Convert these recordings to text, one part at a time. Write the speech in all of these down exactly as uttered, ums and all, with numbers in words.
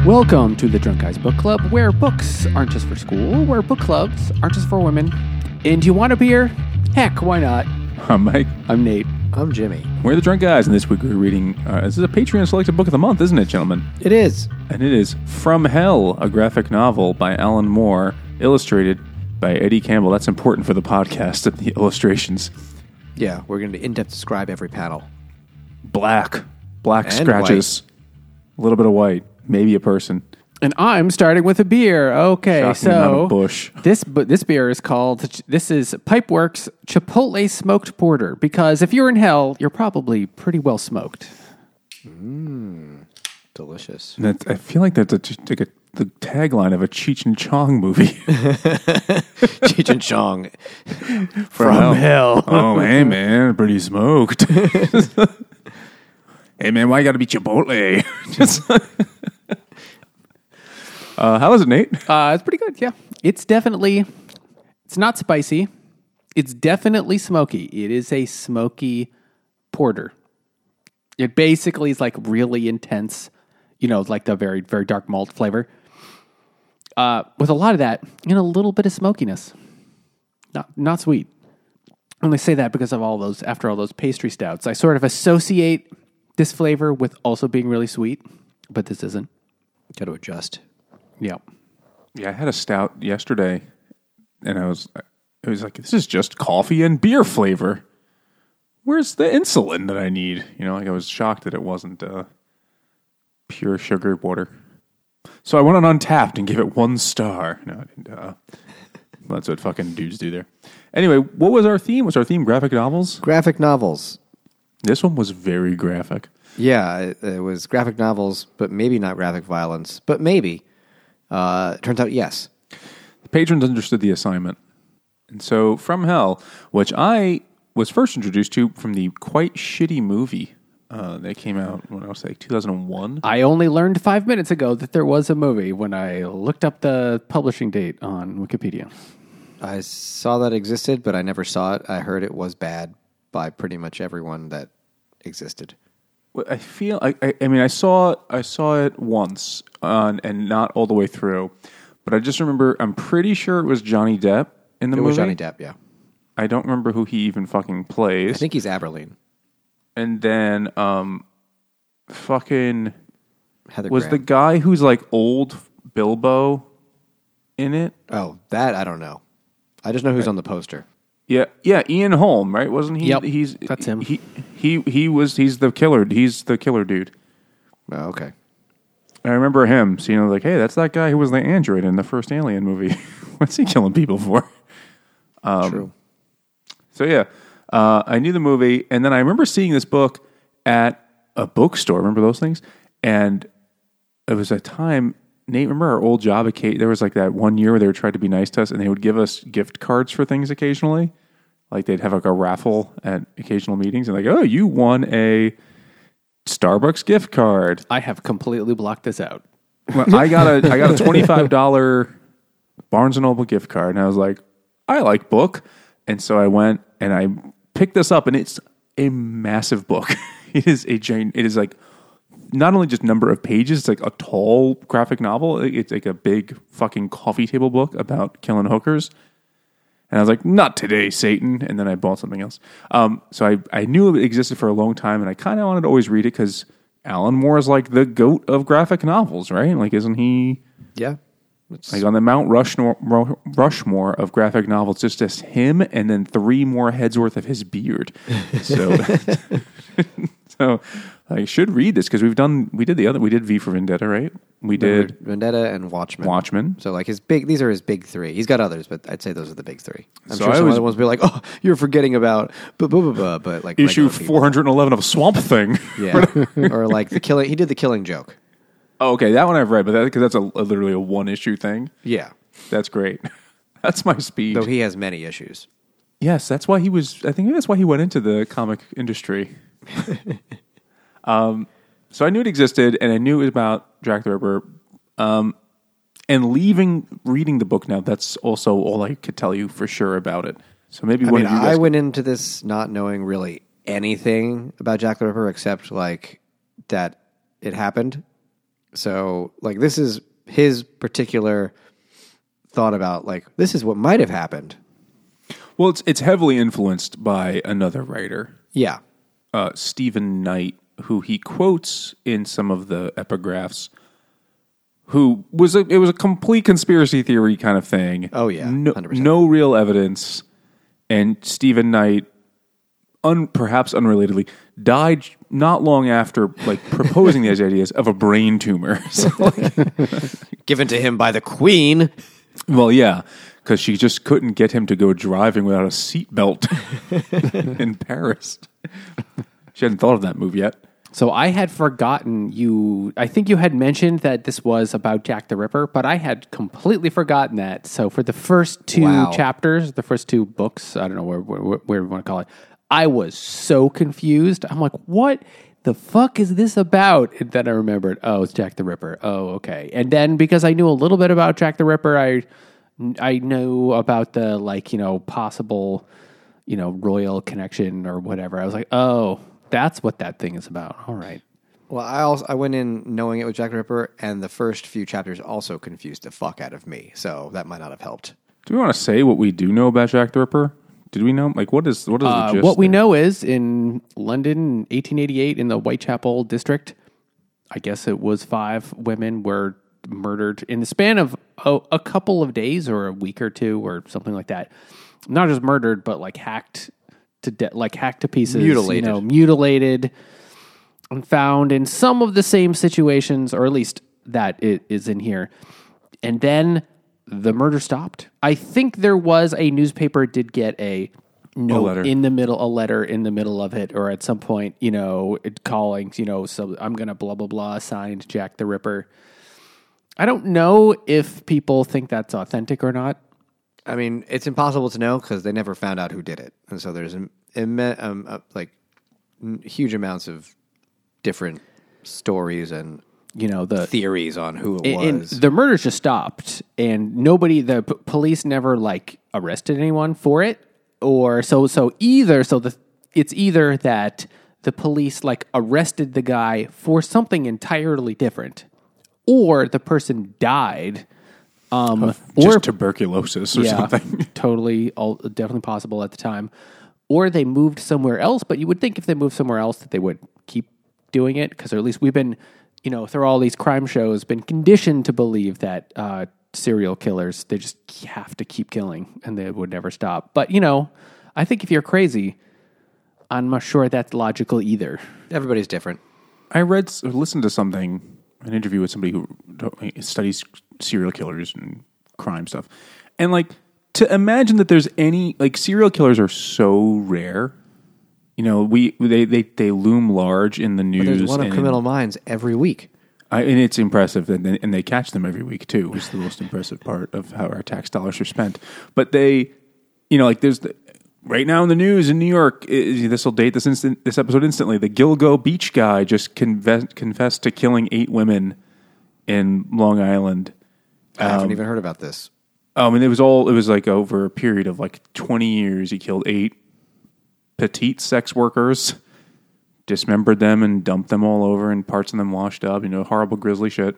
Welcome to the Drunk Guys Book Club, where books aren't just for school, where book clubs aren't just for women. And do you want a beer? Heck, why not? I'm Mike. I'm Nate. I'm Jimmy. We're the Drunk Guys, and this week we're reading, uh, this is a Patreon selected book of the month, isn't it, gentlemen? It is. And it is From Hell, a graphic novel by Alan Moore, illustrated by Eddie Campbell. That's important for the podcast, the illustrations. Yeah, we're going to in-depth describe every panel. Black. Black And scratches. A little bit of white. Maybe a person. And I'm starting with a beer. Okay, Shocking amount so of bush. this bu- this beer is called, this is Pipeworks Chipotle Smoked Porter, because if you're in hell, you're probably pretty well smoked. Mmm, delicious. And that's, I feel like that's a, like a, the tagline of a Cheech and Chong movie. Cheech and Chong. From, hell. Oh, hey, man, pretty smoked. Hey, man, why you got to be Chipotle? Just uh, how is it, Nate? Uh, it's pretty good, yeah. It's definitely, it's not spicy. It's definitely smoky. It is a smoky porter. It basically is like really intense, you know, like the very, very dark malt flavor. Uh, with a lot of that and a little bit of smokiness. Not not sweet. I only say that because of all those, after all those pastry stouts, I sort of associate this flavor with also being really sweet, but this isn't. Got to adjust. Yeah. Yeah, I had a stout yesterday, and I was, it was like, this is just coffee and beer flavor. Where's the insulin that I need? You know, like I was shocked that it wasn't uh, pure sugar water. So I went on Untapped and gave it one star. No, I didn't. Uh, that's what fucking dudes do there. Anyway, what was our theme? Was our theme graphic novels? Graphic novels. This one was very graphic. Yeah, it, it was graphic novels, but maybe not graphic violence. But maybe. Uh, turns out, yes. The patrons understood the assignment. And so, From Hell, which I was first introduced to from the quite shitty movie uh, that came out when I was like two thousand one. I only learned five minutes ago that there was a movie when I looked up the publishing date on Wikipedia. I saw that existed, but I never saw it. I heard it was bad by pretty much everyone that existed. Well, I feel I, I, I mean I saw I saw it once on, and not all the way through, but I just remember I'm pretty sure it was Johnny Depp in the It movie. was Johnny Depp, yeah. I don't remember who he even fucking plays. I think he's Aberlin. And then um, fucking Heather was Graham. the guy who's like old Bilbo in it? Oh, that I don't know. I just know who's on the poster. Yeah, yeah, Ian Holm, right? Wasn't he? Yep, he's that's him. He he he was. He's the killer. He's the killer dude. Oh, okay. I remember him seeing like, hey, that's that guy who was the android in the first Alien movie. What's he killing people for? Um, True. So yeah, uh, I knew the movie, and then I remember seeing this book at a bookstore. Remember those things? And it was a time. Nate, remember our old job at Kate? There was like that one year where they would try to be nice to us, and they would give us gift cards for things occasionally. Like they'd have like a raffle at occasional meetings, and like, oh, you won a Starbucks gift card. I have completely blocked this out. Well, I got a I got a twenty-five dollars Barnes and Noble gift card, and I was like, I like book, and so I went and I picked this up, and it's a massive book. It is a giant. It is like not only just number of pages, it's like a tall graphic novel. It's like a big fucking coffee table book about killing hookers. And I was like, not today, Satan. And then I bought something else. Um, so I, I knew it existed for a long time, and I kind of wanted to always read it because Alan Moore is like the goat of graphic novels, right? Like, isn't he Yeah. It's, like on the Mount Rushmore, Rushmore of graphic novels? Just just him, and then three more heads worth of his beard. So, so I should read this because we've done we did the other we did V for Vendetta, right? We did Vendetta and Watchmen. Watchmen. So like his big, these are his big three. He's got others, but I'd say those are the big three. I'm So sure I some was- other ones will be like, oh, you're forgetting about, but but but but like Issue regular people. four hundred eleven of Swamp Thing. Yeah, or like the killing. He did the Killing Joke. Oh, okay, that one I've read, but that because that's a, a literally a one issue thing. Yeah, That's great. That's my speed. though he has many issues. Yes, that's why he was. I think that's why he went into the comic industry. um, so I knew it existed, and I knew it was about Jack the Ripper. Um, and leaving reading the book now, that's also all I could tell you for sure about it. So maybe I one mean, of you guys I went into this not knowing really anything about Jack the Ripper except like that it happened, So, like, this is his particular thought about, like, this is what might have happened. Well, it's it's heavily influenced by another writer, Yeah. uh, Stephen Knight, who he quotes in some of the epigraphs. Who was a, it was a complete conspiracy theory kind of thing. Oh, yeah, no, one hundred percent. no real evidence. And Stephen Knight, un, perhaps unrelatedly, died not long after like proposing these ideas of a brain tumor. So, like, Given to him by the Queen. well, yeah, because she just couldn't get him to go driving without a seatbelt in Paris. She hadn't thought of that move yet. So I had forgotten you. I think you had mentioned that this was about Jack the Ripper, but I had completely forgotten that. So for the first two Wow. chapters, the first two books, I don't know where, where, where we want to call it, I was so confused. I'm like, what the fuck is this about? And then I remembered, oh, it's Jack the Ripper. Oh, okay. And then because I knew a little bit about Jack the Ripper, I I knew about the like you know possible you know royal connection or whatever. I was like, oh. That's what that thing is about. All right. Well, I also I went in knowing it was Jack the Ripper, and the first few chapters also confused the fuck out of me. So that might not have helped. Do we want to say what we do know about Jack the Ripper? Did we know? Like, what is what is the Uh, gist? what we there? know is in London, in eighteen eighty-eight, in the Whitechapel district, I guess it was five women were murdered in the span of oh, a couple of days or a week or two or something like that. Not just murdered, but like hacked to de- like hacked to pieces, Mutilated. you know, mutilated, and found in some of the same situations, or at least that it is in here. And then the murder stopped. I think there was a newspaper did get a note letter. in the middle, a letter in the middle of it, or at some point, you know, it calling, you know, so I'm gonna blah blah blah, signed Jack the Ripper. I don't know if people think that's authentic or not. I mean, it's impossible to know because they never found out who did it, and so there's im- imme- um, uh, like n- huge amounts of different stories and You know, the theories on who it and was. the murders just stopped, and nobody, the p- police never like arrested anyone for it, or so. So either, so the it's either that the police like arrested the guy for something entirely different, or the person died, um, Just or tuberculosis or yeah, something. totally, all, definitely possible at the time, or they moved somewhere else. But you would think if they moved somewhere else that they would keep doing it, because or at least we've been. You know, through all these crime shows, been conditioned to believe that uh, serial killers, they just have to keep killing and they would never stop. But, you know, I think if you're crazy, I'm not sure that's logical either. Everybody's different. I read, or listened to something, an interview with somebody who studies serial killers and crime stuff. And, like, to imagine that there's any, like, serial killers are so rare. You know, we they, they, they loom large in the news. But there's one of and, Criminal Minds every week. I, and it's impressive, and they, and they catch them every week, too, which is the most impressive part of how our tax dollars are spent. But they, you know, like, there's, the, right now in the news in New York, this will date this instant, this episode instantly, the Gilgo Beach guy just conve- confessed to killing eight women in Long Island. I haven't even heard about this. I mean, it was all, it was like over a period of like twenty years, he killed eight petite sex workers, dismembered them and dumped them all over, and parts of them washed up, you know, horrible, grisly shit.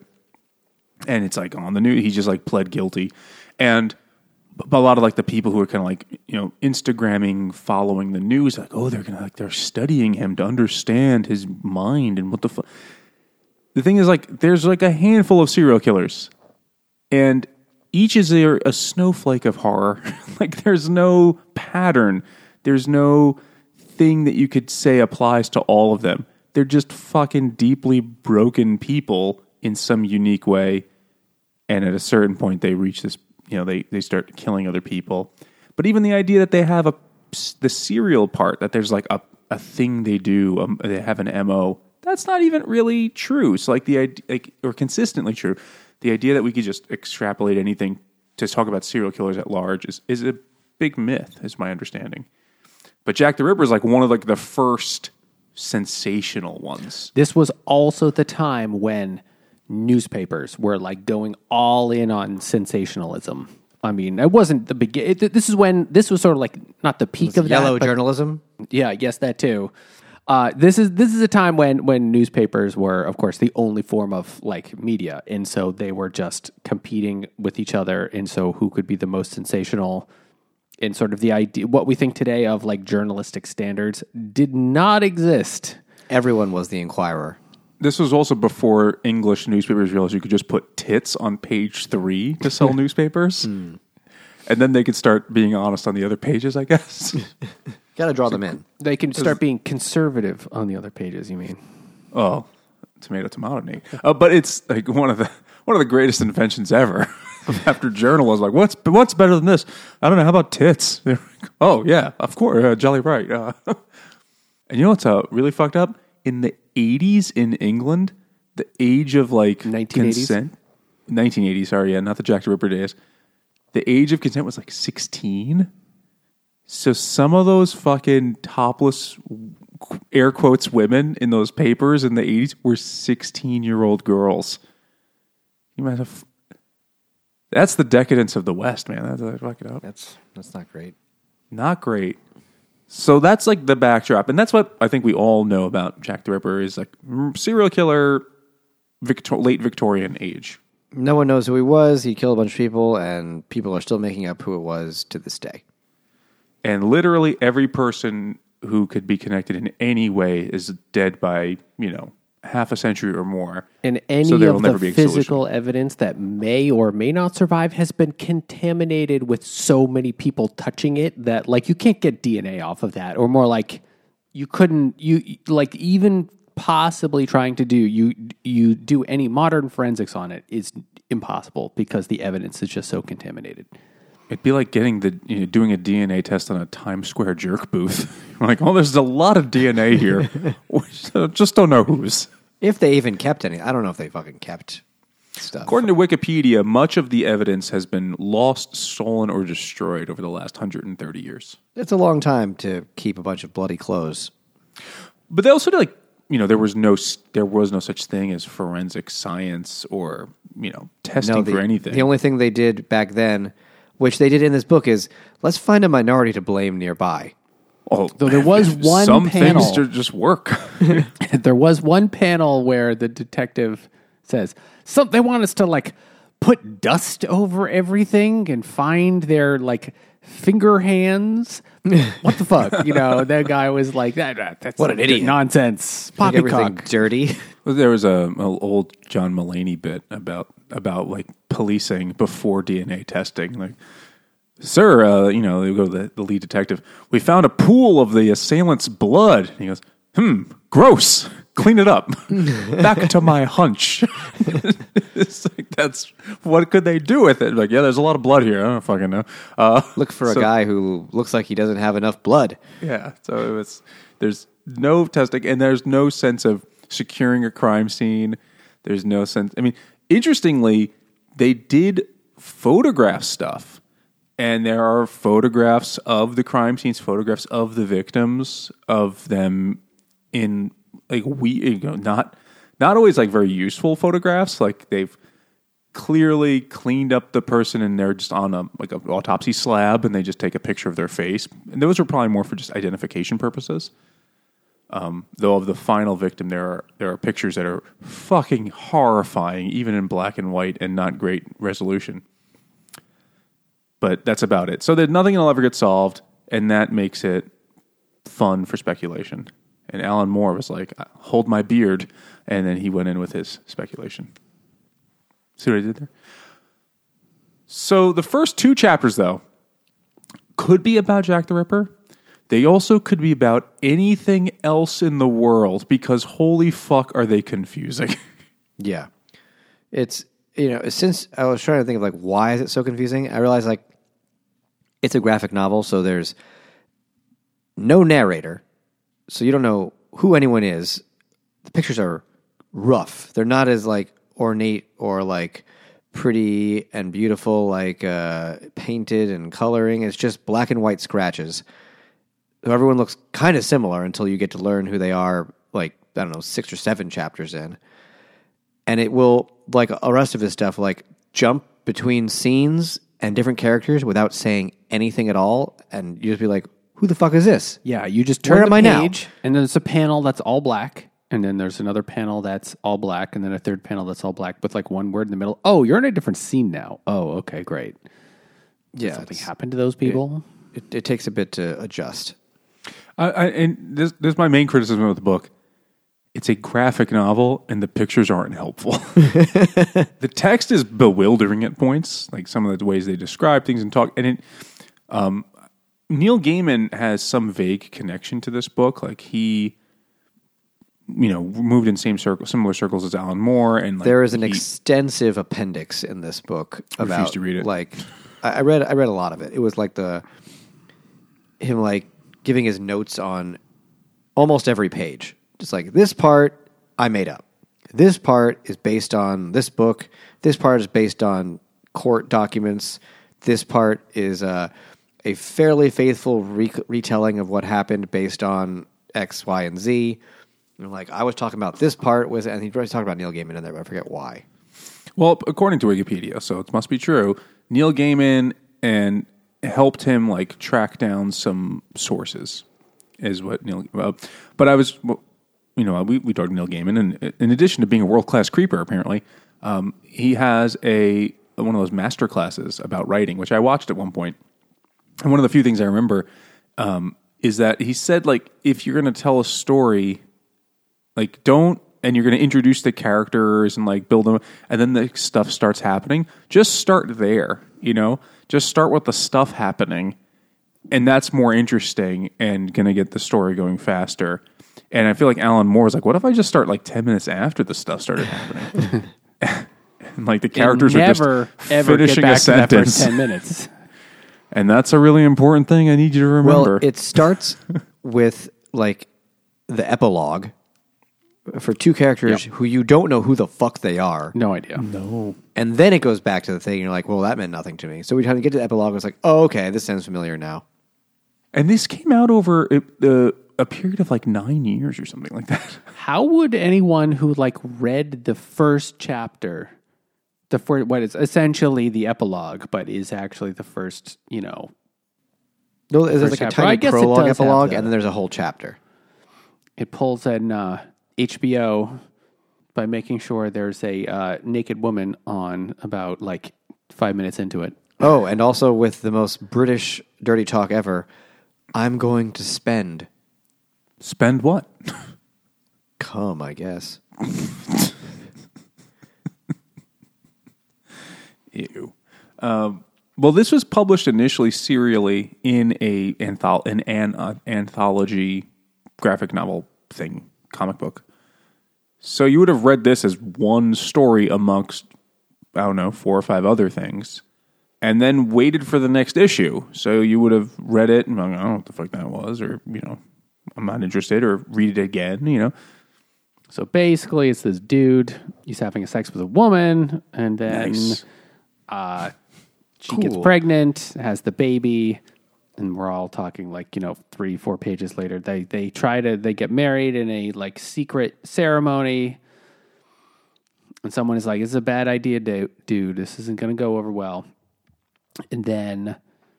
And it's like on the news, he just like pled guilty. And but a lot of like the people who are kind of like, you know, Instagramming, following the news, like, oh, they're going to like, they're studying him to understand his mind and what the fuck. The thing is, like, there's like a handful of serial killers, and each is a, a snowflake of horror. Like, there's no pattern. There's no thing that you could say applies to all of them. They're just fucking deeply broken people in some unique way. And at a certain point, they reach this, you know, they, they start killing other people. But even the idea that they have a, the serial part, that there's like a, a thing they do, um, they have an M O, that's not even really true. So like the idea, like, or consistently true. The idea that we could just extrapolate anything to talk about serial killers at large is, is a big myth, is my understanding. But Jack the Ripper is like one of like the first sensational ones. This was also the time when newspapers were like going all in on sensationalism. I mean, it wasn't the beginning. This is when this was sort of like not the peak of Yellow that, but journalism. yeah, I guess that too. Uh, this is this is a time when when newspapers were, of course, the only form of like media, and so they were just competing with each other, and so who could be the most sensational. And sort of the idea, what we think today of like journalistic standards, did not exist. Everyone was the Inquirer. This was also before English newspapers realized you could just put tits on page three to sell newspapers, mm. and then they could start being honest on the other pages. I guess. Got to draw them in. They can start being conservative on the other pages. You mean? Oh, tomato, tomato, Nate. Uh, but it's like one of the one of the greatest inventions ever. After journalism, like what's what's better than this? I don't know. How about tits? Like, oh yeah, of course, uh, Jolly right. Uh, and you know what's uh, really fucked up? In the eighties in England, the age of like nineteen eighties? consent, nineteen eighty. Sorry, yeah, not the Jack the Ripper days. The age of consent was like sixteen. So some of those fucking topless, air quotes, women in those papers in the eighties were sixteen-year-old girls. You might have... That's the decadence of the West, man. That's, that's fuck it up. That's that's not great. Not great. So that's like the backdrop. And that's what I think we all know about Jack the Ripper is like serial killer, Victor- late Victorian age. No one knows who he was. He killed a bunch of people, and people are still making up who it was to this day. And literally every person who could be connected in any way is dead by, you know, half a century or more. And any so of the physical evidence that may or may not survive has been contaminated with so many people touching it that, like, you can't get D N A off of that. Or more like, you couldn't, you like, even possibly trying to do, you, you do any modern forensics on it is impossible because the evidence is just so contaminated. It'd be like getting the you know, doing a D N A test on a Times Square jerk booth. Like, oh, there's a lot of D N A here. We just don't know whose. If they even kept any. I don't know if they fucking kept stuff. According to Wikipedia, much of the evidence has been lost, stolen, or destroyed over the last one hundred thirty years. It's a long time to keep a bunch of bloody clothes. But they also like, you know, there was no there was no such thing as forensic science or, you know, testing no, the, for anything. The only thing they did back then, which they did in this book, is let's find a minority to blame nearby. Oh, though there was one some panel, things just work. There was one panel where the detective says, "Some they want us to like put dust over everything and find their like finger hands." What the fuck? You know, that guy was like, "That that's what an idiot nonsense, Make everything poppycock, dirty." Well, there was a, a old John Mulaney bit about about like policing before D N A testing, like. Sir, uh, you know, they go to the, the lead detective. We found a pool of the assailant's blood. And he goes, hmm, gross. Clean it up. Back to my hunch. It's like, that's, what could they do with it? Like, yeah, there's a lot of blood here. I don't fucking know. Uh, Look for so, a guy who looks like he doesn't have enough blood. Yeah, so it was, there's no testing, and there's no sense of securing a crime scene. There's no sense. I mean, interestingly, they did photograph stuff. And there are photographs of the crime scenes, photographs of the victims, of them in like we, you know, not not always like very useful photographs. Like they've clearly cleaned up the person, and they're just on a like an autopsy slab, and they just take a picture of their face. And those are probably more for just identification purposes. Um, though of the final victim, there are there are pictures that are fucking horrifying, even in black and white, and not great resolution. But that's about it. So that nothing will ever get solved, and that makes it fun for speculation. And Alan Moore was like, hold my beard, and then he went in with his speculation. See what I did there? So the first two chapters, though, could be about Jack the Ripper. They also could be about anything else in the world, because holy fuck are they confusing. Yeah. It's, you know, since I was trying to think of like, why is it so confusing? I realized like, it's a graphic novel, so there's no narrator, so you don't know who anyone is. The pictures are rough. They're not as like ornate or like pretty and beautiful, like uh, painted and coloring. It's just black and white scratches. So everyone looks kind of similar until you get to learn who they are, like, I don't know, six or seven chapters in. And it will, like the rest of his stuff, like jump between scenes and different characters without saying anything at all, and you just be like, who the fuck is this? Yeah, you just Where turn am the I now? page, and then there's a panel that's all black, and then there's another panel that's all black, and then a third panel that's all black with like one word in the middle. Oh, you're in a different scene now. Oh, okay, great. Did Yeah, something it's- happen to those people? It, it takes a bit to adjust. I, I, and this, this is my main criticism of the book. It's a graphic novel, and the pictures aren't helpful. The text is bewildering at points, like some of the ways they describe things and talk. And it, um, Neil Gaiman has some vague connection to this book. Like he, you know, moved in same circle, similar circles as Alan Moore, and like There is an he- extensive appendix in this book about to read it. like I I read I read a lot of it. It was like the him like giving his notes on almost every page. Just like this part I made up. This part is based on this book. This part is based on court documents. This part is uh, a fairly faithful re- retelling of what happened based on X, Y, and Z. And like I was talking about this part was, and he was talking about Neil Gaiman in there, but I forget why. Well, according to Wikipedia, so it must be true. Neil Gaiman and helped him like track down some sources, is what Neil. Uh, but I was, you know, we we talked to Neil Gaiman, and in addition to being a world class creeper, apparently, um, he has a one of those master classes about writing, which I watched at one point. And one of the few things I remember um, is that he said, like, if you're going to tell a story, like, don't. And you're going to introduce the characters and like build them, and then the stuff starts happening. Just start there, you know. Just start with the stuff happening, and that's more interesting and going to get the story going faster. And I feel like Alan Moore's like, what if I just start like ten minutes after the stuff started happening? And like the characters And are never, just ever finishing get back a to that first sentence, ten minutes. and that's a really important thing I need you to remember. Well, it starts with like the epilogue for two characters Yep. who you don't know who the fuck they are. No idea. no. And then it goes back to the thing. And you're like, well, that meant nothing to me. So we kind of get to the epilogue. It's like, oh, okay, this sounds familiar now. And this came out over uh, a period of like nine years or something like that. How would anyone who like read the first chapter, the first, what is essentially the epilogue, but is actually the first, you know, No, there's First like a chapter. I tiny guess it prologue does have epilogue, the- and then there's a whole chapter. it pulls in uh, H B O by making sure there's a uh, naked woman on about like five minutes into it. Oh, and also with the most British dirty talk ever, I'm going to spend. Spend what? Come, I guess. Ew. Um, well, this was published initially serially in a anthol- an, an uh, anthology graphic novel thing, comic book. So you would have read this as one story amongst, I don't know, four or five other things, and then waited for the next issue. So you would have read it and like, I don't know what the fuck that was, or, you know, I'm not interested, or read it again, you know. So basically, it's this dude. He's having sex with a woman, and then Nice. uh, she gets Cool. pregnant, has the baby, and we're all talking like, you know, three, four pages later. They they try to they get married in a like secret ceremony, and someone is like, "This is a bad idea, du- dude. This isn't going to go over well." And then,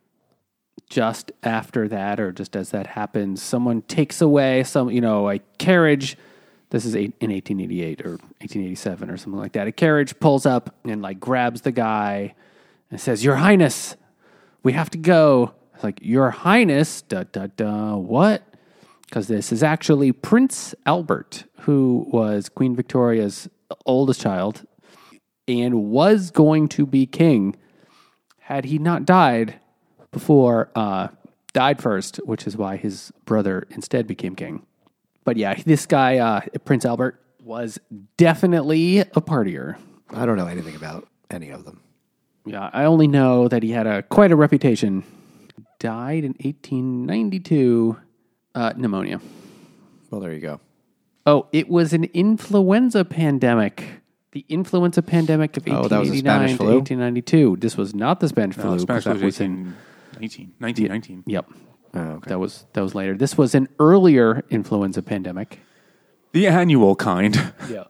just after that, or just as that happens, someone takes away some, you know, a carriage. This is eight, in eighteen eighty-eight or eighteen eighty-seven or something like that. A carriage pulls up and like grabs the guy and says, "Your Highness, we have to go." It's like, "Your Highness, da da da, what?" Because this is actually Prince Albert, who was Queen Victoria's oldest child and was going to be king had he not died before, uh, died first, which is why his brother instead became king. But yeah, this guy, uh, Prince Albert, was definitely a partier. I don't know anything about any of them. Yeah, I only know that he had a quite a reputation. Died in eighteen ninety-two, uh, pneumonia. Well, there you go. Oh, it was an influenza pandemic. The influenza pandemic of Oh, that was the eighteen eighty-nine Spanish to flu? eighteen ninety-two. This was not the Spanish flu. No, 'cause Spanish that was was in, eighteen, nineteen, nineteen nineteen. yep. Oh, okay. That was that was later. This was an earlier influenza pandemic. The annual kind. Yeah.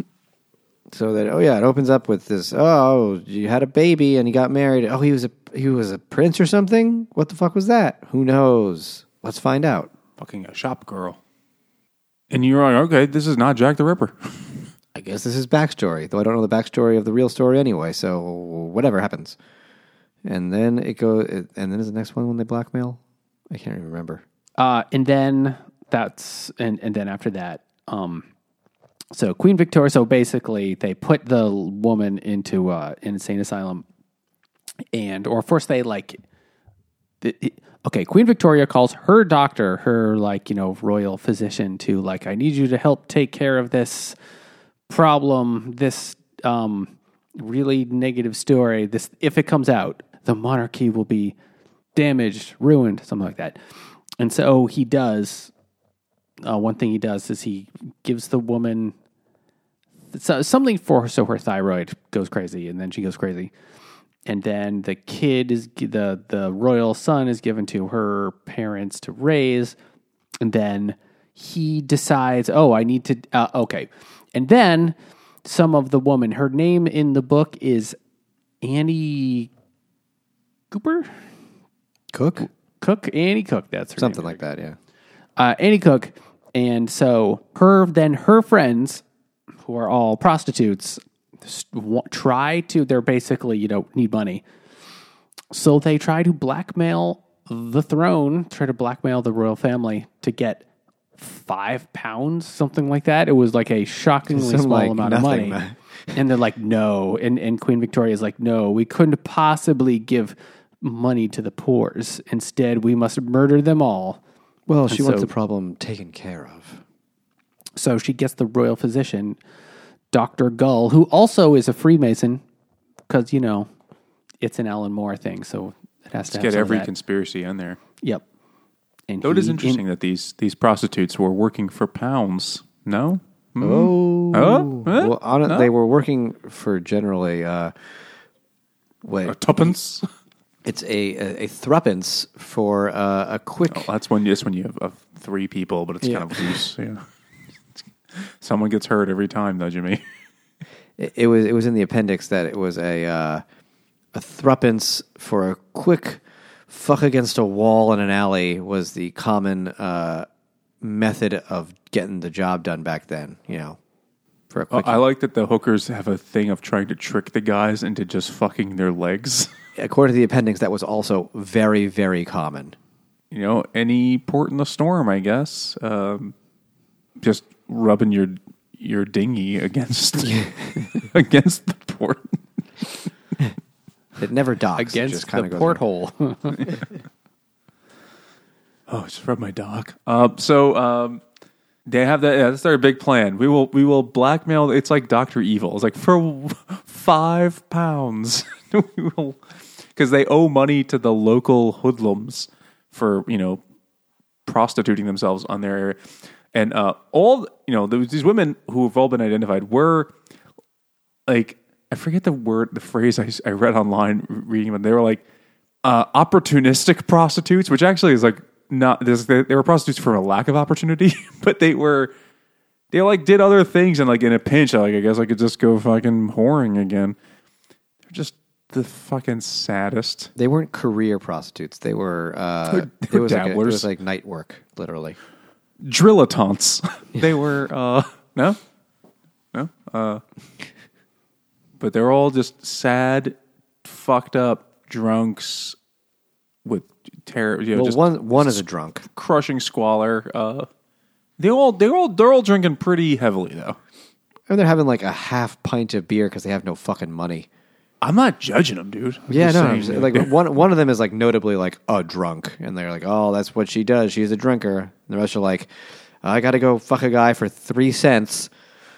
So that oh yeah, it opens up with this. Oh, you had a baby and he got married. Oh, he was a he was a prince or something. What the fuck was that? Who knows? Let's find out. Fucking a shop girl. And you're like, okay, this is not Jack the Ripper. I guess this is backstory, though I don't know the backstory of the real story anyway, so whatever happens. And then it goes, and then is the next one when they blackmail? I can't even remember. Uh, and then that's, and, and then after that, um, so Queen Victoria, so basically they put the woman into uh, an insane asylum, and, or first they like, the, okay, Queen Victoria calls her doctor, her like, you know, royal physician to like, I need you to help take care of this problem, this um, really negative story. This, if it comes out, the monarchy will be damaged, ruined, something like that. And so he does, uh, one thing he does is he gives the woman so, something for her so her thyroid goes crazy, and then she goes crazy. And then the kid is, the, the royal son is given to her parents to raise. And then he decides, oh, I need to, uh, okay. And then some of the woman, her name in the book is Annie Cooper? Cook? Cook? Annie Cook, that's her Something name. like that, yeah. Uh, Annie Cook. And so her, then her friends, who are all prostitutes, try to, they're basically, you know, need money. So they try to blackmail the throne, try to blackmail the royal family to get five pounds, something like that. It was like a shockingly Some, small like, amount nothing, of money. man. And they're like, no. And, and Queen Victoria is like, no, we couldn't possibly give money to the poors. Instead, we must murder them all. Well, she And wants so- the problem taken care of. So she gets the royal physician, Doctor Gull, who also is a Freemason, because, you know, it's an Alan Moore thing, so it has to have Get some of every that. conspiracy in there. Yep. And Though it is he- interesting that these these prostitutes were working for pounds. No? Oh. Oh? Huh? Well, on it, No? they were working for generally, uh, wait, A tuppence? it's a, a, a threepence for uh, a quick... Oh, that's when that's when you have uh, three people, but it's Yeah. kind of loose. Yeah. Someone gets hurt every time, though, Jimmy. It, it was it was in the appendix that it was a uh, a threepence for a quick fuck against a wall in an alley was the common uh, method of getting the job done back then. You know, for a Oh, quick. I like that the hookers have a thing of trying to trick the guys into just fucking their legs. According to the appendix, that was also very very common. You know, any port in the storm, I guess. Um, just rubbing your your dinghy against against the port. It never docks. it against just kinda the goes- porthole. Oh, just rub my dog. Uh, so um, they have that. Yeah, that's their big plan. We will we will blackmail. It's like Doctor Evil. It's like for five pounds, we will, because they owe money to the local hoodlums for you know prostituting themselves on their area. And uh, all you know, there was these women who have all been identified were like I forget the word, the phrase I, I read online reading them. They were like uh, opportunistic prostitutes, which actually is like not. This, they, they were prostitutes for a lack of opportunity, but they were they like did other things and like in a pinch, like I guess I could just go fucking whoring again. They're just the fucking saddest. They weren't career prostitutes. They were. Uh, They were- they it were was like a, it dabblers. was like night work, literally. Drilletants. They were uh no no uh but they're all just sad, fucked up drunks with terror. You know, Well, just one one is a drunk. crushing squalor. Uh, they all they all they're all drinking pretty heavily though. And they're having like a half pint of beer because they have no fucking money. I'm not judging them, dude. I'm Yeah, just no, saying I'm saying, that like one one of them is like notably like a drunk, and they're like, oh, that's what she does. She's a drinker. And the rest are like, I got to go fuck a guy for three cents.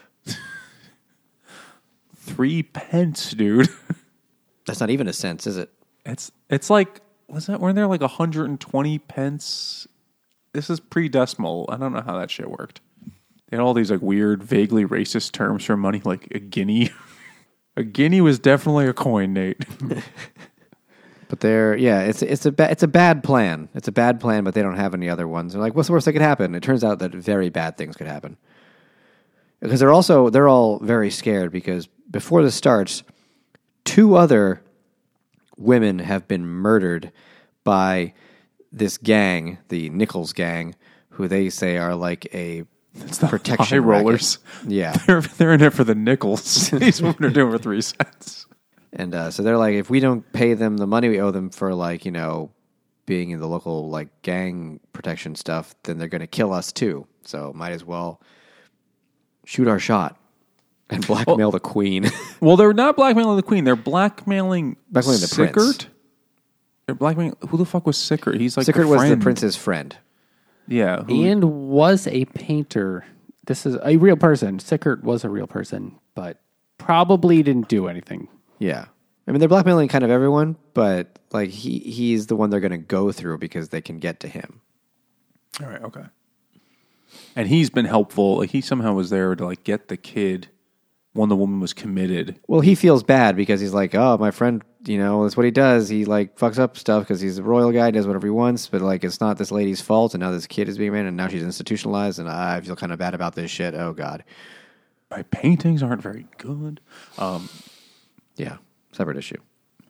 three pence, dude. That's not even a cent, is it? It's it's like was that weren't there like one hundred twenty pence? This is pre-decimal. I don't know how that shit worked. They had all these like weird, vaguely racist terms for money, like a guinea. A guinea was definitely a coin, Nate. But they're yeah, it's it's a ba- it's a bad plan. It's a bad plan, but they don't have any other ones. They're like, what's the worst that could happen? It turns out that very bad things could happen. Because they're also they're all very scared because before this starts, two other women have been murdered by this gang, the Nichols gang, who they say are like a It's the protection high rollers. racket. Yeah. They're, they're in it for the nickels. These women are doing for three cents. And uh, so they're like, if we don't pay them the money we owe them for, like, you know, being in the local, like, gang protection stuff, then they're going to kill us too. So might as well shoot our shot and blackmail well, the queen. Well, they're not blackmailing the queen. They're blackmailing, Blackmailing the Sickert. prince. They're blackmailing. Who the fuck was Sickert? He's like Sickert the was friend. the prince's friend. Yeah. who- And was a painter. This is a real person. Sickert was a real person, but probably didn't do anything. Yeah. I mean, they're blackmailing kind of everyone, but, like, he he's the one they're going to go through because they can get to him. All right. Okay. And he's been helpful. Like he somehow was there to like get the kid when the woman was committed. Well, he feels bad because he's like, oh, my friend, you know, that's what he does. He, like, fucks up stuff because he's a royal guy, does whatever he wants, but, like, it's not this lady's fault, and now this kid is being made, and now she's institutionalized, and I feel kind of bad about this shit. Oh, God. My paintings aren't very good. Um, Yeah, separate issue.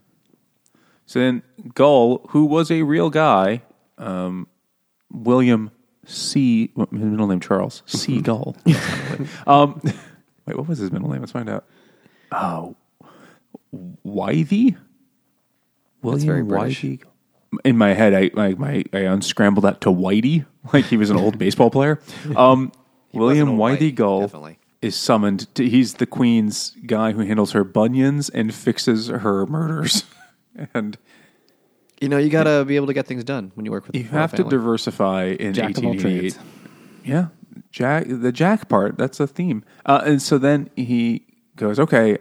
so then Gull, who was a real guy, um, William C. His middle name Charles C. Gull. um, wait, what was his middle name? Let's find out. Oh, Wythy. William very British. Wythy. In my head, I like my I unscrambled that to Whitey, like he was an old baseball player. Um, William old Wythy Whitey, Gull definitely. is summoned. To, he's the queen's guy who handles her bunions and fixes her murders. And You know, you got to be able to get things done when you work with you the royal have to family. diversify in Jack of all eighteen eighty-eight. trades. Yeah, Jack. The Jack part. That's a theme. Uh, and so then he goes, "Okay,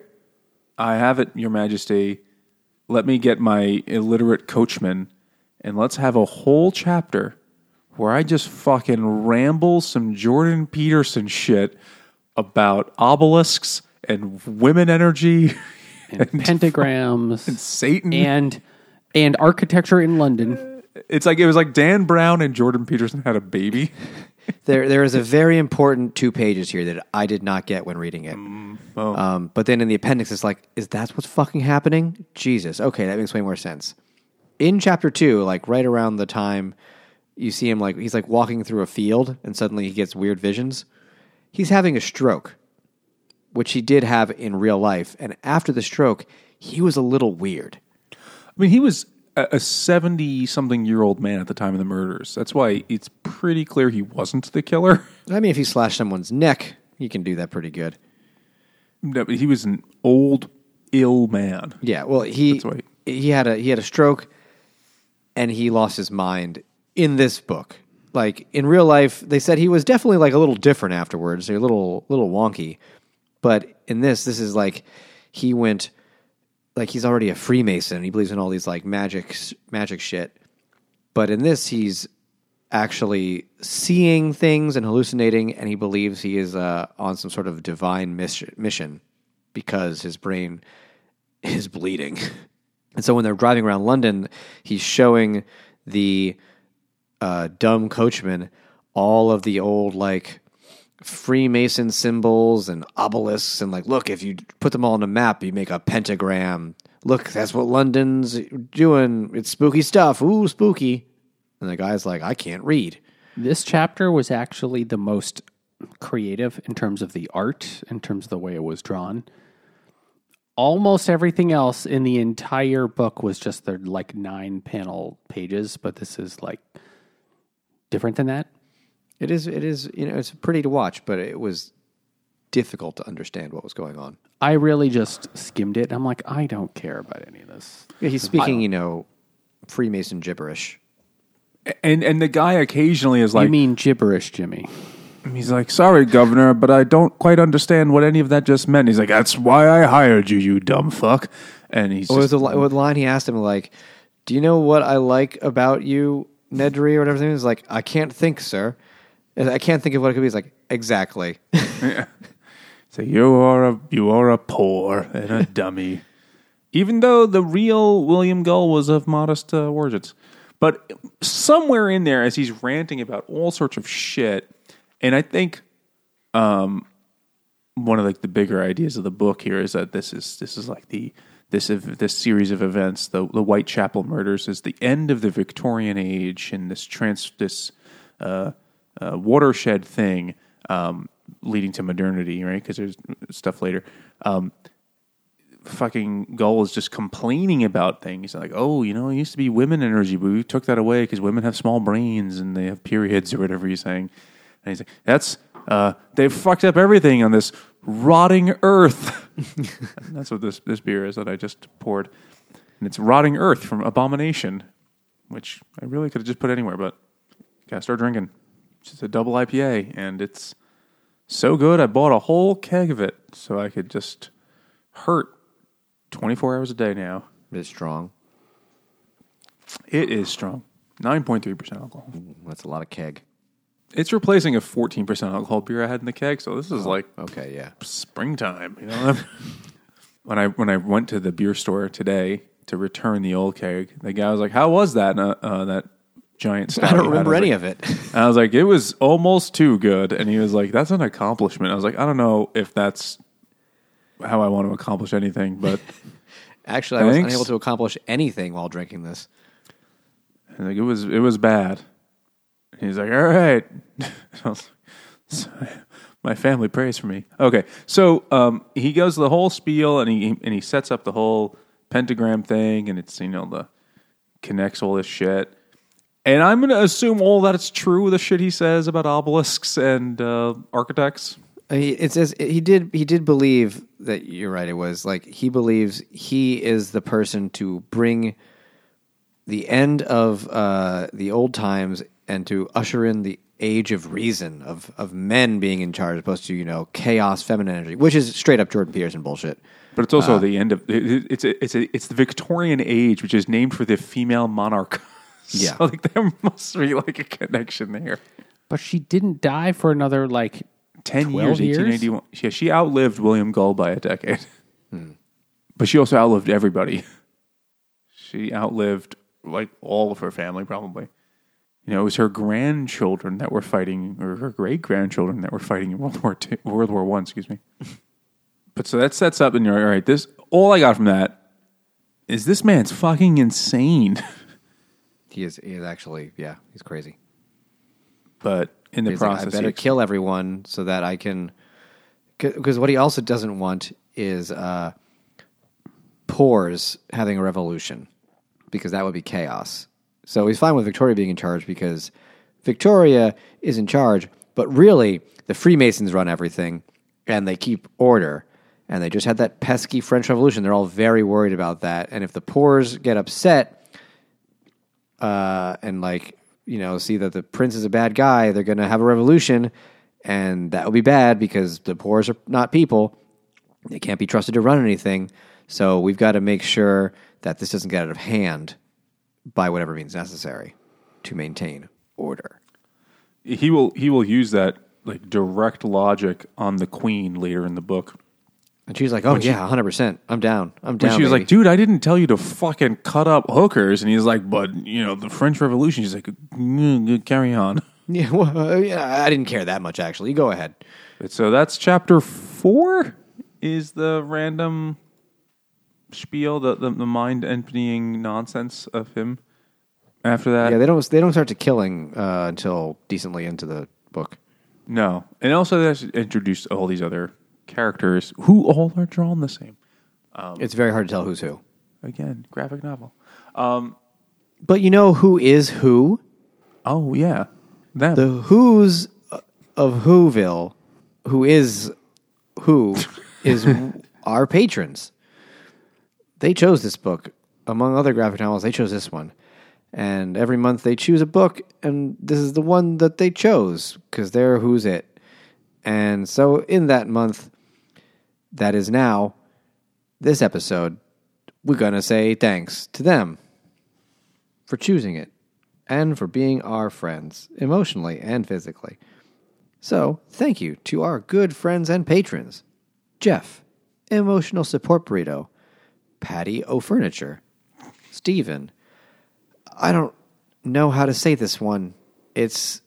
I have it, Your Majesty. Let me get my illiterate coachman, and let's have a whole chapter where I just fucking ramble some Jordan Peterson shit about obelisks and women energy And pentagrams and Satan." and and architecture in London. It's like it was like Dan Brown and Jordan Peterson had a baby. There, there is a very important two pages here that I did not get when reading it. oh. Um, but then in the appendix, it's like, is that what's fucking happening? Jesus. Okay, that makes way more sense. In chapter two, like right around the time you see him, like he's like walking through a field, and suddenly he gets weird visions. He's having a stroke, which he did have in real life. And after the stroke, he was a little weird. I mean, he was a seventy-something-year-old man at the time of the murders. That's why it's pretty clear he wasn't the killer. I mean, if he slashed someone's neck, he can do that pretty good. No, but he was an old, ill man. Yeah, well, he That's why- he had a he had a stroke, and he lost his mind in this book. Like in real life, they said he was definitely like a little different afterwards, a little little wonky. But in this, this is like he went like he's already a Freemason. He believes in all these like magic magic shit. But in this, he's actually seeing things and hallucinating, and he believes he is uh, on some sort of divine mission, mission because his brain is bleeding. And so when they're driving around London, he's showing the uh, dumb coachman all of the old like Freemason symbols and obelisks, and like, look, if you put them all on a map, you make a pentagram. Look, that's what London's doing. It's spooky stuff. Ooh, spooky. And the guy's like, I can't read. This chapter was actually the most creative in terms of the art, in terms of the way it was drawn. Almost everything else in the entire book was just their like nine panel pages, but this is like different than that. It is, it is, you know, it's pretty to watch, but it was difficult to understand what was going on. I really just skimmed it. I'm like, I don't care about any of this. Yeah, he's speaking, you know, Freemason gibberish. And and the guy occasionally is like, You mean gibberish, Jimmy? he's like, sorry, Governor, but I don't quite understand what any of that just meant. He's like, that's why I hired you, you dumb fuck. And he's What was just, the, li- what line he asked him, like, do you know what I like about you, Nedry, or whatever? He's like, I can't think, sir. I can't think of what it could be. He's like, exactly. so you are a you are a poor and a dummy. Even though the real William Gull was of modest uh, origins. But somewhere in there, as he's ranting about all sorts of shit, and I think um, one of like the bigger ideas of the book here is that this is this is like the this ev- this series of events, the the Whitechapel murders, is the end of the Victorian age and this trans this uh, uh, watershed thing um, leading to modernity, right? Because there's stuff later. Um, fucking Gull is just complaining about things like, oh, you know, it used to be women energy, but we took that away because women have small brains and they have periods or whatever he's saying. And he's like, that's uh, they've fucked up everything on this rotting earth. And that's what this this beer is that I just poured, and it's rotting earth from Abomination, which I really could have just put anywhere, but gotta start drinking. It's just a double I P A, and it's so good. I bought a whole keg of it so I could just hurt twenty-four hours a day now. It's strong. It is strong. nine point three percent alcohol. Ooh, that's a lot of keg. It's replacing a fourteen percent alcohol beer I had in the keg, so this is Oh, like okay, yeah. springtime. You know, when I when I went to the beer store today to return the old keg, the guy was like, "How was that? Uh, uh, that giant stout?" I don't you had?" remember was any like- of it. And I was like, "It was almost too good," and he was like, "That's an accomplishment." I was like, "I don't know if that's how I want to accomplish anything, but." Actually, I was Thanks. unable to accomplish anything while drinking this. And like it was, it was bad. And he's like, "All right." I was like, my family prays for me. Okay, so um, he goes the whole spiel, and he and he sets up the whole pentagram thing, and it's you know the connects all this shit. And I'm going to assume all that it's true. The shit he says about obelisks and uh, architects. He, it says he did. He did believe that you're right. It was like he believes he is the person to bring the end of uh, the old times and to usher in the age of reason of of men being in charge, opposed to you know chaos, feminine energy, which is straight up Jordan Peterson bullshit. But it's also the end of it, it's a, it's a, it's the Victorian age, which is named for the female monarch. Yeah. So like there must be like a connection there. But she didn't die for another like Ten twelve years, eighteen eighty-one. Yeah, she outlived William Gull by a decade. Hmm. But she also outlived everybody. She outlived like all of her family, probably. You know, it was her grandchildren that were fighting, or her great grandchildren that were fighting in World War Two, World War One. Excuse me. But so that sets up, and you're all right. This all I got from that is this man's fucking insane. He is. He is actually. Yeah, he's crazy. But in the He's like, process, I better he- kill everyone so that I can. Because what he also doesn't want is uh, Pores having a revolution, because that would be chaos. So he's fine with Victoria being in charge because Victoria is in charge, but really the Freemasons run everything and they keep order. And they just had that pesky French Revolution. They're all very worried about that. And if the Pores get upset uh, and like, you know, see that the prince is a bad guy, they're going to have a revolution, and that will be bad because the Pores are not people. They can't be trusted to run anything. So we've got to make sure that this doesn't get out of hand by whatever means necessary to maintain order. he will he will use that like direct logic on the Queen later in the book. And she's like, oh, yeah, one hundred percent. I'm down. I'm down, When she was baby. like, dude, I didn't tell you to fucking cut up hookers. And he's like, but, you know, the French Revolution. She's like, mm, carry on. Yeah, well, uh, yeah, I didn't care that much, actually. You go ahead. But so that's chapter four is the random spiel, the, the, the mind emptying nonsense of him. After that, Yeah, they don't they don't start to killing uh, until decently into the book. no. And also they actually introduced all these other characters who all are drawn the same. It's very hard to tell who's who. Again, graphic novel. But you know who is who? Oh, yeah. Them. The who's of Whoville, who is who, is our patrons. They chose this book. Among other graphic novels, they chose this one. And every month they choose a book, and this is the one that they chose, because they're who's it. And so in that month, that is now, this episode, we're going to say thanks to them for choosing it and for being our friends, emotionally and physically. So, thank you to our good friends and patrons. Jeff, Emotional Support Burrito, Patty O'Furniture, Stephen, I don't know how to say this one. It's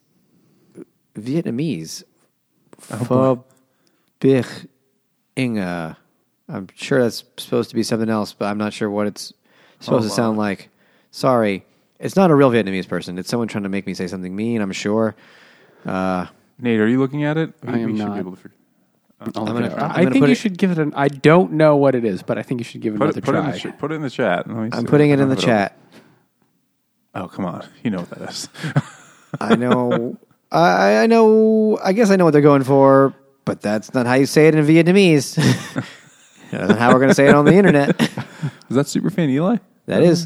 Vietnamese. Pho Bich Inga. I'm sure that's supposed to be something else, but I'm not sure what it's supposed Hold to sound on. like. Sorry. It's not a real Vietnamese person. It's someone trying to make me say something mean, I'm sure. Uh, Nate, are you looking at it? I am We should not. be able to figure- I'm gonna- gonna, I'm I gonna think put you it- should give it an. I don't know what it is, but I think you should give it Put another it, put, it in try. the, ch- put it in the chat. Let me I'm see. putting I it in don't the have chat. open. Oh, come on. You know what that is. I know. I, I know. I guess I know what they're going for, but that's not how you say it in Vietnamese. That's not how we're going to say it on the internet. Is that Superfan Eli? That is.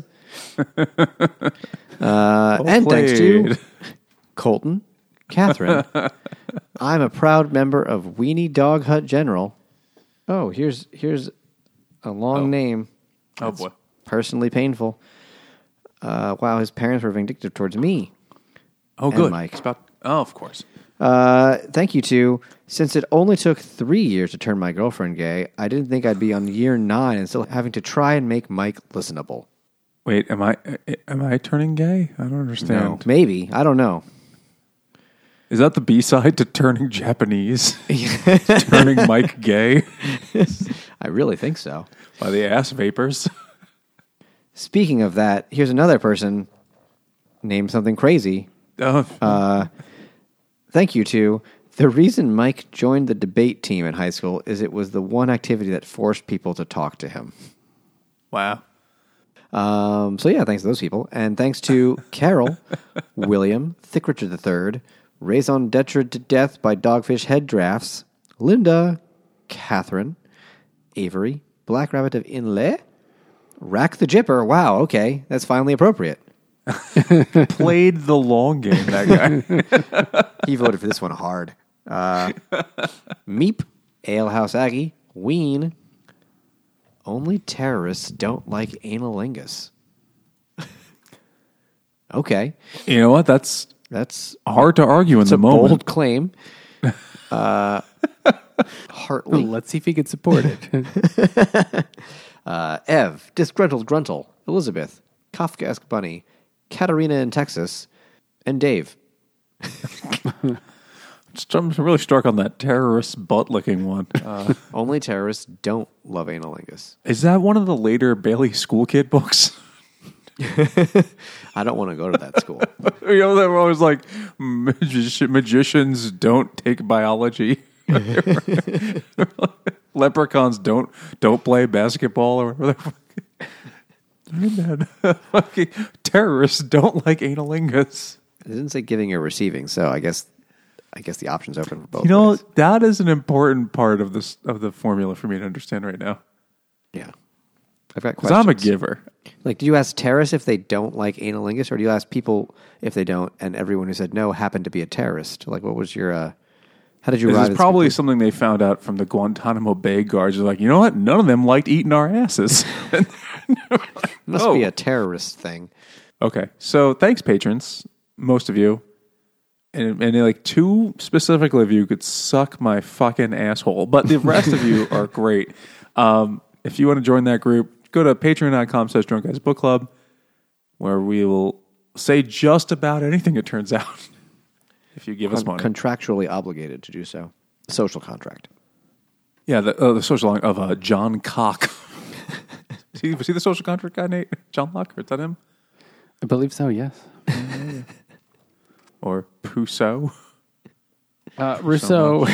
Uh, and thanks to Colton, Catherine. I'm a proud member of Weenie Dog Hut General. Oh, here's here's a long Oh. name. Oh, boy. Personally painful. Uh, wow, his parents were vindictive towards me. Oh, And good. Mike. It's about, oh, of course. Uh, thank you to. Since it only took three years to turn my girlfriend gay, I didn't think I'd be on year nine and still having to try and make Mike listenable. Wait, am I am I turning gay? I don't understand. Maybe. I don't know. Is that the B side to turning Japanese? Turning Mike gay I really think so. by the ass vapors? Speaking of that, here's another person named something crazy. Oh, Uh, thank you to. The reason Mike joined the debate team in high school is it was the one activity that forced people to talk to him. wow. Um, so yeah, thanks to those people. And thanks to Carol, William, Thick Richard the Third, Raison d'etre to Death by Dogfish Head Drafts, Linda, Catherine, Avery, Black Rabbit of Inle, Rack the Jipper. Wow, okay. That's finally appropriate. Played the long game, that guy. He voted for this one hard. Uh, Meep, Alehouse Aggie, Ween. Only terrorists don't like analingus. Okay. You know what? That's That's hard to argue in it's the a moment. bold claim. Uh, Hartley. Let's see if he can support it. Uh, Ev, Disgruntled Gruntle, Elizabeth, Kafkaesque Bunny, Katarina in Texas, and Dave. I'm really struck on that terrorist butt licking one. Uh, Only terrorists don't love analingus. is that one of the later Bailey School Kid books? I don't want to go to that school. You know, they were always like, Magi- magicians don't take biology. Leprechauns don't don't play basketball or whatever. Fucking terrorists don't like analingus. It didn't say giving or receiving, so I guess I guess the option's open for both. You know, ways. that is an important part of this of the formula for me to understand right now. Yeah. I've got Because questions. I'm a giver. Like, do you ask terrorists if they don't like analingus, or do you ask people if they don't, and everyone who said no happened to be a terrorist? Like, what was your, uh, how did you This arrive is at this probably conclusion? something they found out from the Guantanamo Bay guards. They're like, you know what? None of them liked eating our asses. Must Oh. be a terrorist thing. Okay, so thanks, patrons, most of you, and and like two specifically of you could suck my fucking asshole, but the rest of you are great. Um, if you want to join that group, go to patreon.com slash drunk guys book club, where we will say just about anything. It turns out, if you give us Con- money, contractually obligated to do so. Social contract. yeah, the, uh, the social line of uh, John Cock. see, see the social contract guy, Nate? John Locke, is that him? I believe so, yes. Or Puso? Uh, Rousseau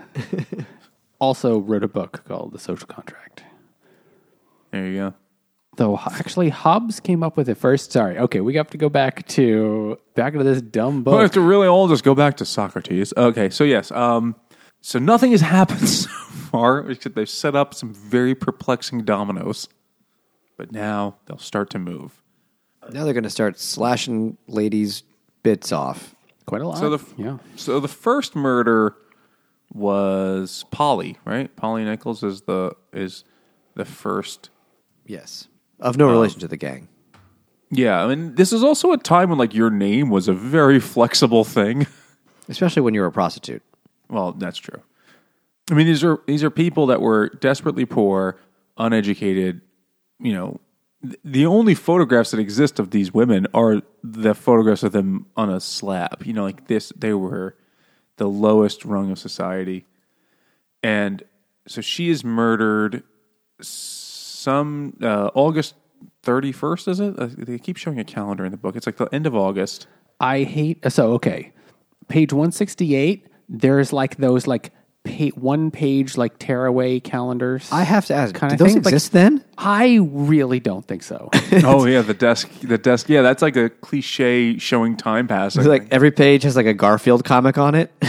also wrote a book called The Social Contract. There you go. Though actually Hobbes came up with it first. Sorry. Okay, we have to go back to back to this dumb We have book. to really all just go back to Socrates. Okay, so yes, um, so nothing has happened so far except they've set up some very perplexing dominoes, but now they'll start to move. Now they're going to start slashing ladies' bits off. Quite a lot. So the yeah. so the first murder was Polly, right? Polly Nichols is the is the first. Yes. Of no relation to the gang. Yeah, I mean, this is also a time when like your name was a very flexible thing. Especially when you're a prostitute. Well, that's true. I mean, these are these are people that were desperately poor, uneducated. You know, th- the only photographs that exist of these women are the photographs of them on a slab. You know, like this, they were the lowest rung of society, and so she is murdered. some uh, August thirty-first, is it? Uh, they keep showing a calendar in the book. It's like the end of August. I hate so okay. Page one sixty-eight. There's like those like pa- one page like tearaway calendars. I have to ask, Kinda do those thing, like- exist then? I really don't think so. Oh yeah, the desk, the desk. Yeah, that's like a cliche showing time passing. It's like every page has like a Garfield comic on it.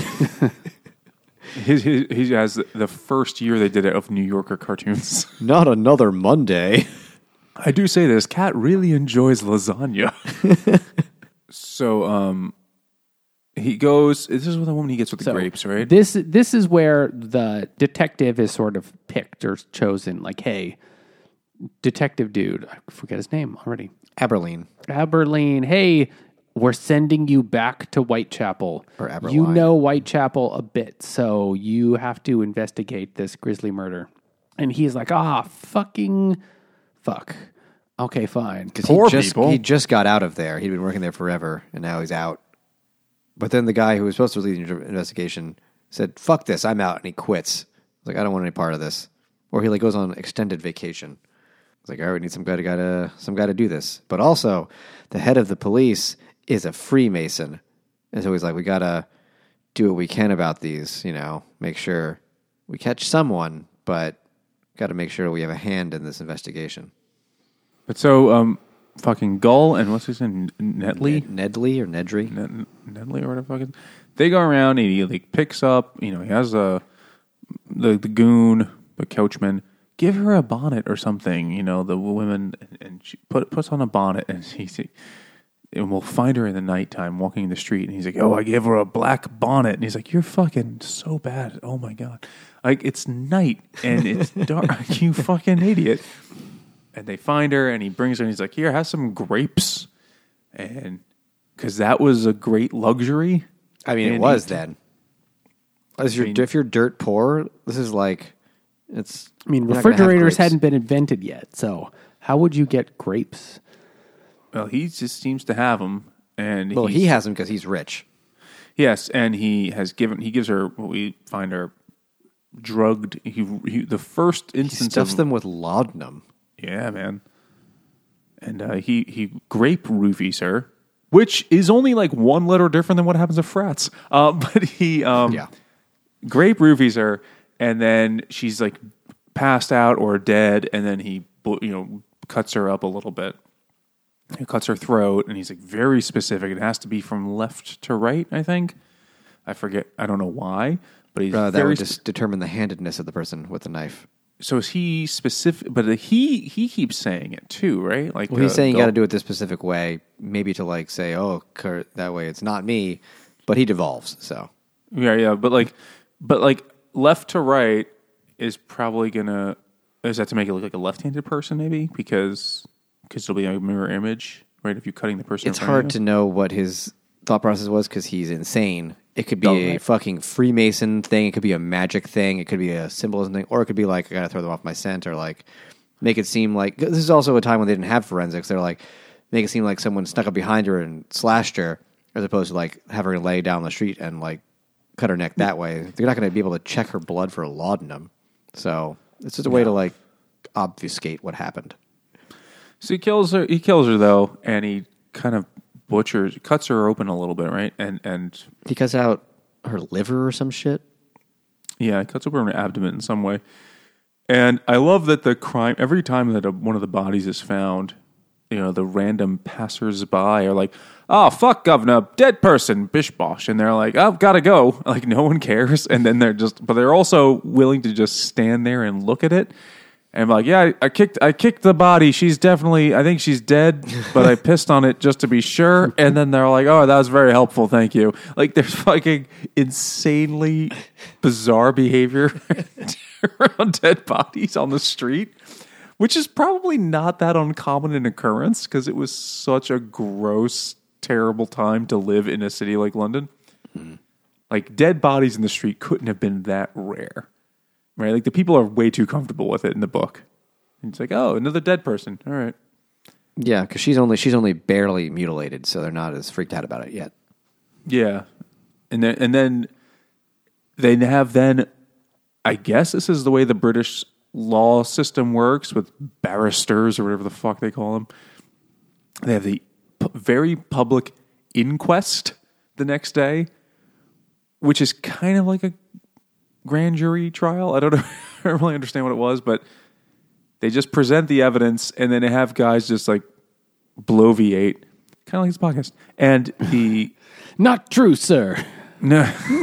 His, his, he has the first year they did it of New Yorker cartoons. Not another Monday. I do say this cat really enjoys lasagna. So, um, he goes. This is the woman he gets with the So grapes, right? This this is where the detective is sort of picked or chosen. Like, hey, detective dude, I forget his name already. Aberline. Aberline, hey, we're sending you back to Whitechapel. Or Aberline. You know Whitechapel a bit, so you have to investigate this grisly murder. And he's like, ah, fucking fuck. Okay, fine. Because Poor he just, people. he just got out of there. He'd been working there forever, and now he's out. But then the guy who was supposed to lead the investigation said, fuck this, I'm out, and he quits. He's like, I don't want any part of this. Or he like goes on extended vacation. It's like, all right, we need some guy to, guy to some guy to do this. But also, the head of the police is a Freemason. And so he's like, we got to do what we can about these, you know, make sure we catch someone, but got to make sure we have a hand in this investigation. But so, um, fucking Gull and what's his name, Netley, Ned- Nedley or Nedry? Ned, Nedley or whatever. Fucking, they go around and he like picks up. You know, he has a the the goon, the coachman. Give her a bonnet or something. You know, the women, and she put puts on a bonnet, and he's. And we'll find her in the nighttime walking in the street. And he's like, oh, I gave her a black bonnet. And he's like, you're fucking so bad. Oh, my God. Like, it's night and it's dark. You fucking idiot. And they find her and he brings her and he's like, here, have some grapes. And because that was a great luxury. I mean, it And was he- then. As you're, I mean- if you're dirt poor, this is like, it's. I mean, you're not gonna have refrigerators grapes. hadn't been invented yet, so how would you get grapes? Well, he just seems to have them. And Well, he's- he has them because he's rich. Yes, and he has given, he gives her what we find her drugged. He, he the first He instance stuffs of them with laudanum. Yeah, man. And uh, he he grape roofies her, which is only like one letter different than what happens at frats. Uh, but he um, Yeah. grape roofies her, and then she's like passed out or dead, and then he bu- you know cuts her up a little bit. He cuts her throat, and he's like very specific. It has to be from left to right, I think. I forget. I don't know why, but he's Uh, that very would just determine the handedness of the person with the knife. so is he specific? But he he keeps saying it too, right? Like Well, he's uh, saying you Gull- got to do it this specific way, maybe to like say, oh, Kurt, that way it's not me, but he devolves. So Yeah, yeah, but like, but like left to right is probably gonna. Is that to make it look like a left-handed person, maybe? Because because it'll be a mirror image, right? If you're cutting the person, it's hard to know what his thought process was because he's insane. It could be Oh, a right. fucking Freemason thing. It could be a magic thing. It could be a symbolism thing, or it could be like I got to throw them off my scent, or like make it seem like this is also a time when they didn't have forensics. They're like make it seem like someone snuck up behind her and slashed her, as opposed to like have her lay down the street and like cut her neck that way. They're not going to be able to check her blood for laudanum, so it's just a way to like obfuscate what happened. So he kills her. He kills her though, and he kind of butchers, cuts her open a little bit, right? And and He cuts out her liver or some shit. yeah, cuts open her abdomen in some way. And I love that the crime every time that a, one of the bodies is found, you know, the random passersby are like, "Oh fuck, governor, dead person, bish bosh," and they're like, "Oh, gotta go." Like no one cares, and then they're just, but they're also willing to just stand there and look at it. And I'm like, yeah, I, I kicked, I kicked the body. She's definitely, I think she's dead, but I pissed on it just to be sure. And then they're like, oh, that was very helpful, thank you. Like, there's fucking insanely bizarre behavior around dead bodies on the street, which is probably not that uncommon an occurrence because it was such a gross, terrible time to live in a city like London. Mm-hmm. Like, dead bodies in the street couldn't have been that rare. Right, like the people are way too comfortable with it in the book. And it's like, oh, another dead person. All right, Yeah, because she's only she's only barely mutilated, so they're not as freaked out about it yet. yeah, and then and then they have then, I guess this is the way the British law system works with barristers or whatever the fuck they call them. They have the p- very public inquest the next day, which is kind of like a grand jury trial. I don't know. I don't really understand what it was, but they just present the evidence and then they have guys just like bloviate, kind of like this podcast. And the Not true, sir. no,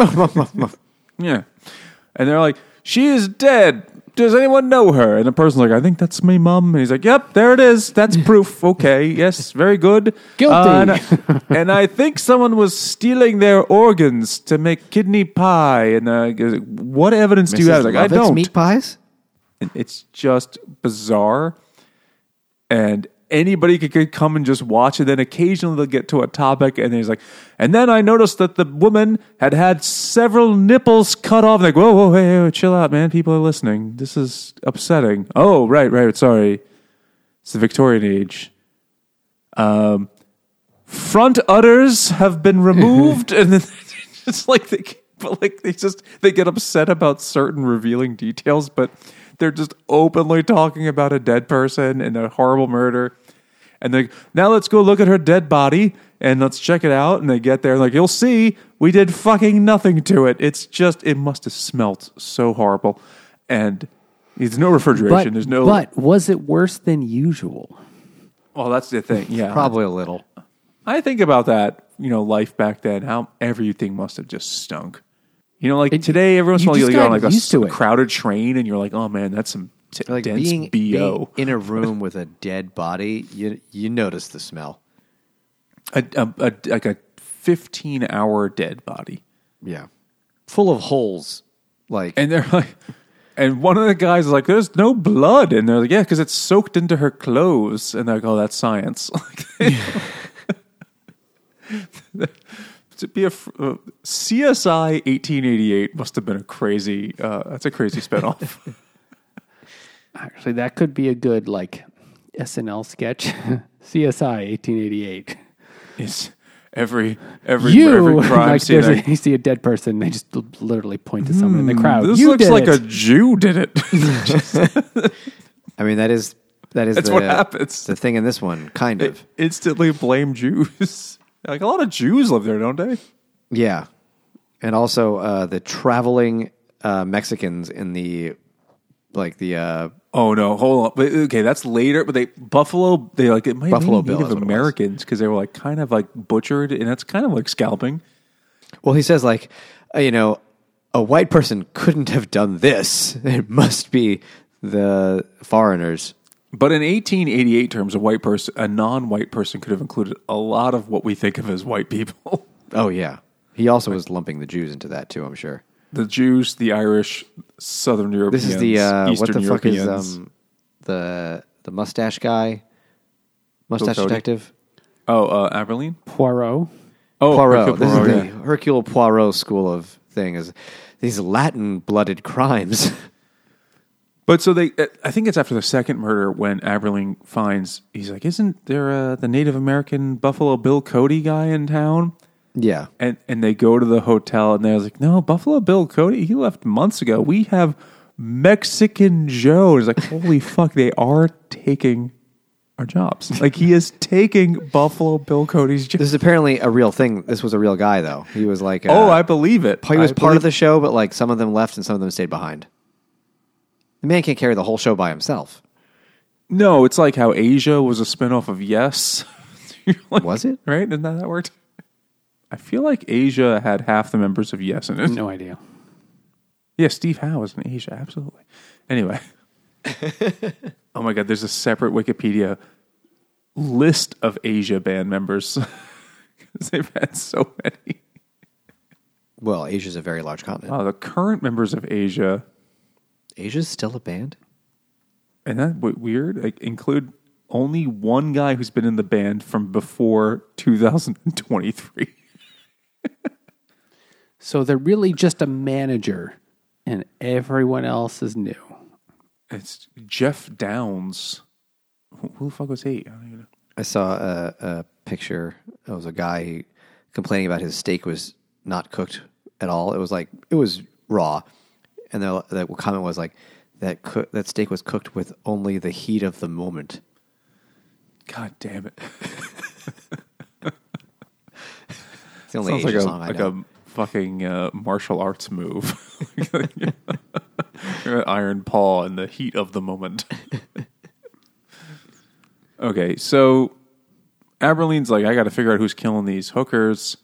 yeah, and they're like, she is dead. Does anyone know her? And the person's like, I think that's me, mom. And he's like, yep, there it is. That's proof. Okay, yes, very good. Guilty. Uh, and, I, and I think someone was stealing their organs to make kidney pie. And uh, he goes, what evidence do you have? Like, I Lovett's don't. meat pies? And it's just bizarre. And anybody could, could come and just watch it. Then occasionally they'll get to a topic and he's like, and then I noticed that the woman had had several nipples cut off. Like, whoa, whoa, hey, hey, chill out, man. People are listening. This is upsetting. Oh, right, right. Sorry. It's the Victorian age. Um, front udders have been removed. And then it's like they, but like they just, they get upset about certain revealing details, but they're just openly talking about a dead person and a horrible murder. And they now let's go look at her dead body and let's check it out. And they get there and like, you'll see, we did fucking nothing to it. It's just, it must have smelt so horrible. And there's no refrigeration. But, there's no. but was it worse than usual? Well, that's the thing. Yeah. Probably a little. I think about that, you know, life back then, how everything must have just stunk. You know, like It- today, every once in a while you you just get on got like a, used to a it. crowded train and you're like, oh man, that's some t- Like dense being, B O. being in a room with a dead body, you you notice the smell. A, a, a, like a fifteen hour dead body. Yeah. Full of holes. Like, And they're like, and one of the guys is like, there's no blood. And they're like, yeah, because it's soaked into her clothes. And they're like, oh, that's science. To be a uh, C S I eighteen eighty-eight must have been a crazy, uh, that's a crazy spinoff. Actually, that could be a good like S N L sketch. C S I eighteen eighty-eight. It's every, every, You every crime like scene. there's a, I- you see a dead person, they just l- literally point to someone in the crowd. this you looks did like it. a Jew did it. I mean, that is that is That's the, what happens. the thing in this one, kind of. Instantly blame Jews. Like a lot of Jews live there, don't they? Yeah. And also uh, the traveling uh, Mexicans in the, like the, uh, Oh no, hold on. But, okay, that's later. But they Buffalo, they like it might Buffalo be Bill Native is what it was. Americans because they were like kind of like butchered, and that's kind of like scalping. well, he says like, uh, you know, a white person couldn't have done this. It must be the foreigners. But in eighteen eighty-eight terms, a white person, a non-white person, could have included a lot of what we think of as white people. Oh, yeah. He also was lumping the Jews into that too, I'm sure. The Jews, the Irish, Southern Europeans, This is the, uh, Eastern what the fuck is Europeans. um, the the mustache guy? Mustache Cody? detective? oh, uh, Aberlin. Poirot. Oh, Poirot. Hercule This Poirot, is yeah. the Hercule Poirot school of thing is these Latin-blooded crimes. But so they, I think it's after the second murder when Aberling finds, he's like, isn't there uh, the Native American Buffalo Bill Cody guy in town? Yeah. And and they go to the hotel and they're like, no, Buffalo Bill Cody, he left months ago. We have Mexican Joe. It's like, holy fuck, they are taking our jobs. Like he is taking Buffalo Bill Cody's job. This is apparently a real thing. This was a real guy, though. He was like, uh, Oh, I believe it. he was I part believe- of the show, but like some of them left and some of them stayed behind. The man can't carry the whole show by himself. No, it's like how Asia was a spinoff of Yes. You're like, Was it? Right? Isn't that how that worked? I feel like Asia had half the members of Yes in it. No idea. Yeah, Steve Howe was in Asia, absolutely. Anyway. Oh my God, there's a separate Wikipedia list of Asia band members. Because they've had so many. Well, Asia's a very large continent. Wow, the current members of Asia, Asia's still a band? and that w- weird, like, include only one guy who's been in the band from before two thousand twenty-three. So they're really just a manager, and everyone else is new. It's Jeff Downs. Who, who the fuck was he? I don't even know. I saw a, a picture. It was a guy complaining about his steak was not cooked at all. It was like, it was raw. And the, the comment was like, that cook, that steak was cooked with only the heat of the moment. God damn it! It's the only Sounds like Asian a song I like know. a fucking uh, martial arts move. Iron Paw in the heat of the moment. Okay, so Aberline's like, I got to figure out who's killing these hookers,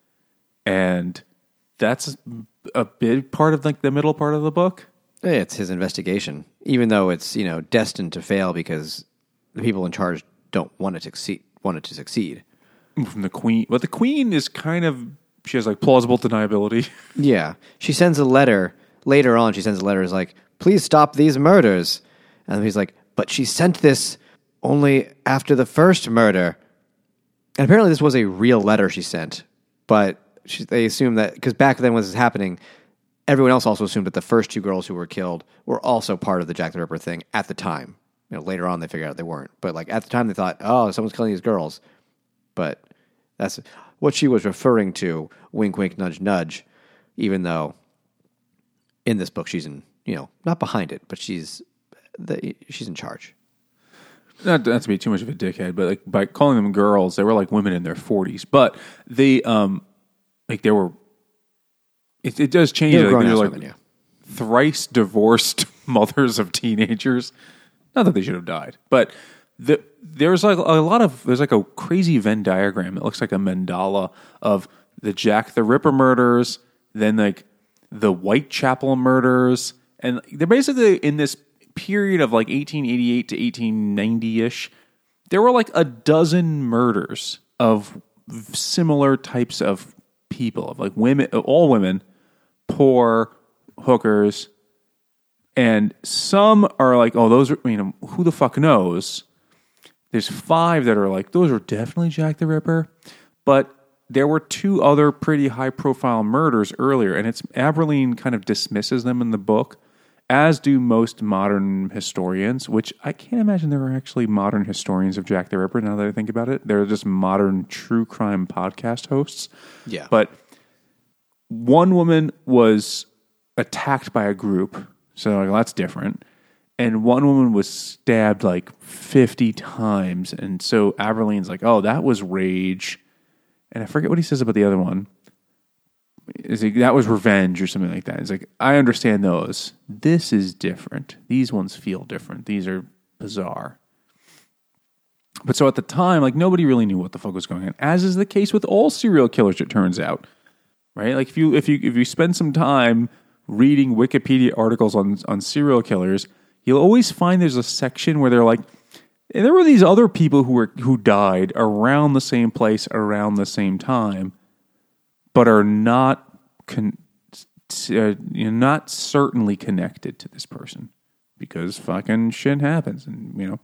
and that's a big part of like the middle part of the book. It's his investigation, even though it's, you know, destined to fail because the people in charge don't want it to succeed. Want it to succeed. From the queen, but the queen is kind of, she has like plausible deniability. Yeah, she sends a letter later on. She sends a letter is like, "Please stop these murders," and he's like, "But she sent this only after the first murder." And apparently, this was a real letter she sent, but she, they assume that because back then when this was happening, everyone else also assumed that the first two girls who were killed were also part of the Jack the Ripper thing at the time. You know, later on they figured out they weren't, but like at the time they thought, "Oh, someone's killing these girls," but that's what she was referring to. Wink, wink, nudge, nudge. Even though in this book she's in, you know, not behind it, but she's the, she's in charge. Not, not to be too much of a dickhead, but like by calling them girls, they were like women in their forties. But they, um, like they were. It, it does change. They're Like, grown-ass they're like women, yeah. thrice divorced mothers of teenagers. Not that they should have died, but the, there's like a lot of there's like a crazy Venn diagram. It looks like a mandala of the Jack the Ripper murders, then like the Whitechapel murders, and they're basically in this period of like eighteen eighty-eight to eighteen ninety-ish. There were like a dozen murders of similar types of people, of like women, all women, poor hookers. And some are like, oh, those are, you know, who the fuck knows? There's five that are like, those are definitely Jack the Ripper. But there were two other pretty high profile murders earlier. And it's Aberline kind of dismisses them in the book, as do most modern historians, which I can't imagine there are actually modern historians of Jack the Ripper now that I think about it. They're just modern true crime podcast hosts. Yeah. But one woman was attacked by a group. So like, that's different. And one woman was stabbed like fifty times. And so Aberline's like, oh, that was rage. And I forget what he says about the other one. Is he, that was revenge or something like that. It's like, I understand those. This is different. These ones feel different. These are bizarre. But so at the time, like nobody really knew what the fuck was going on, as is the case with all serial killers, it turns out. Right? Like if you if you if you spend some time reading Wikipedia articles on, on serial killers, you'll always find there's a section where they're like, there were these other people who were who died around the same place around the same time, but are not con- uh, you know, not certainly connected to this person because fucking shit happens, and you know.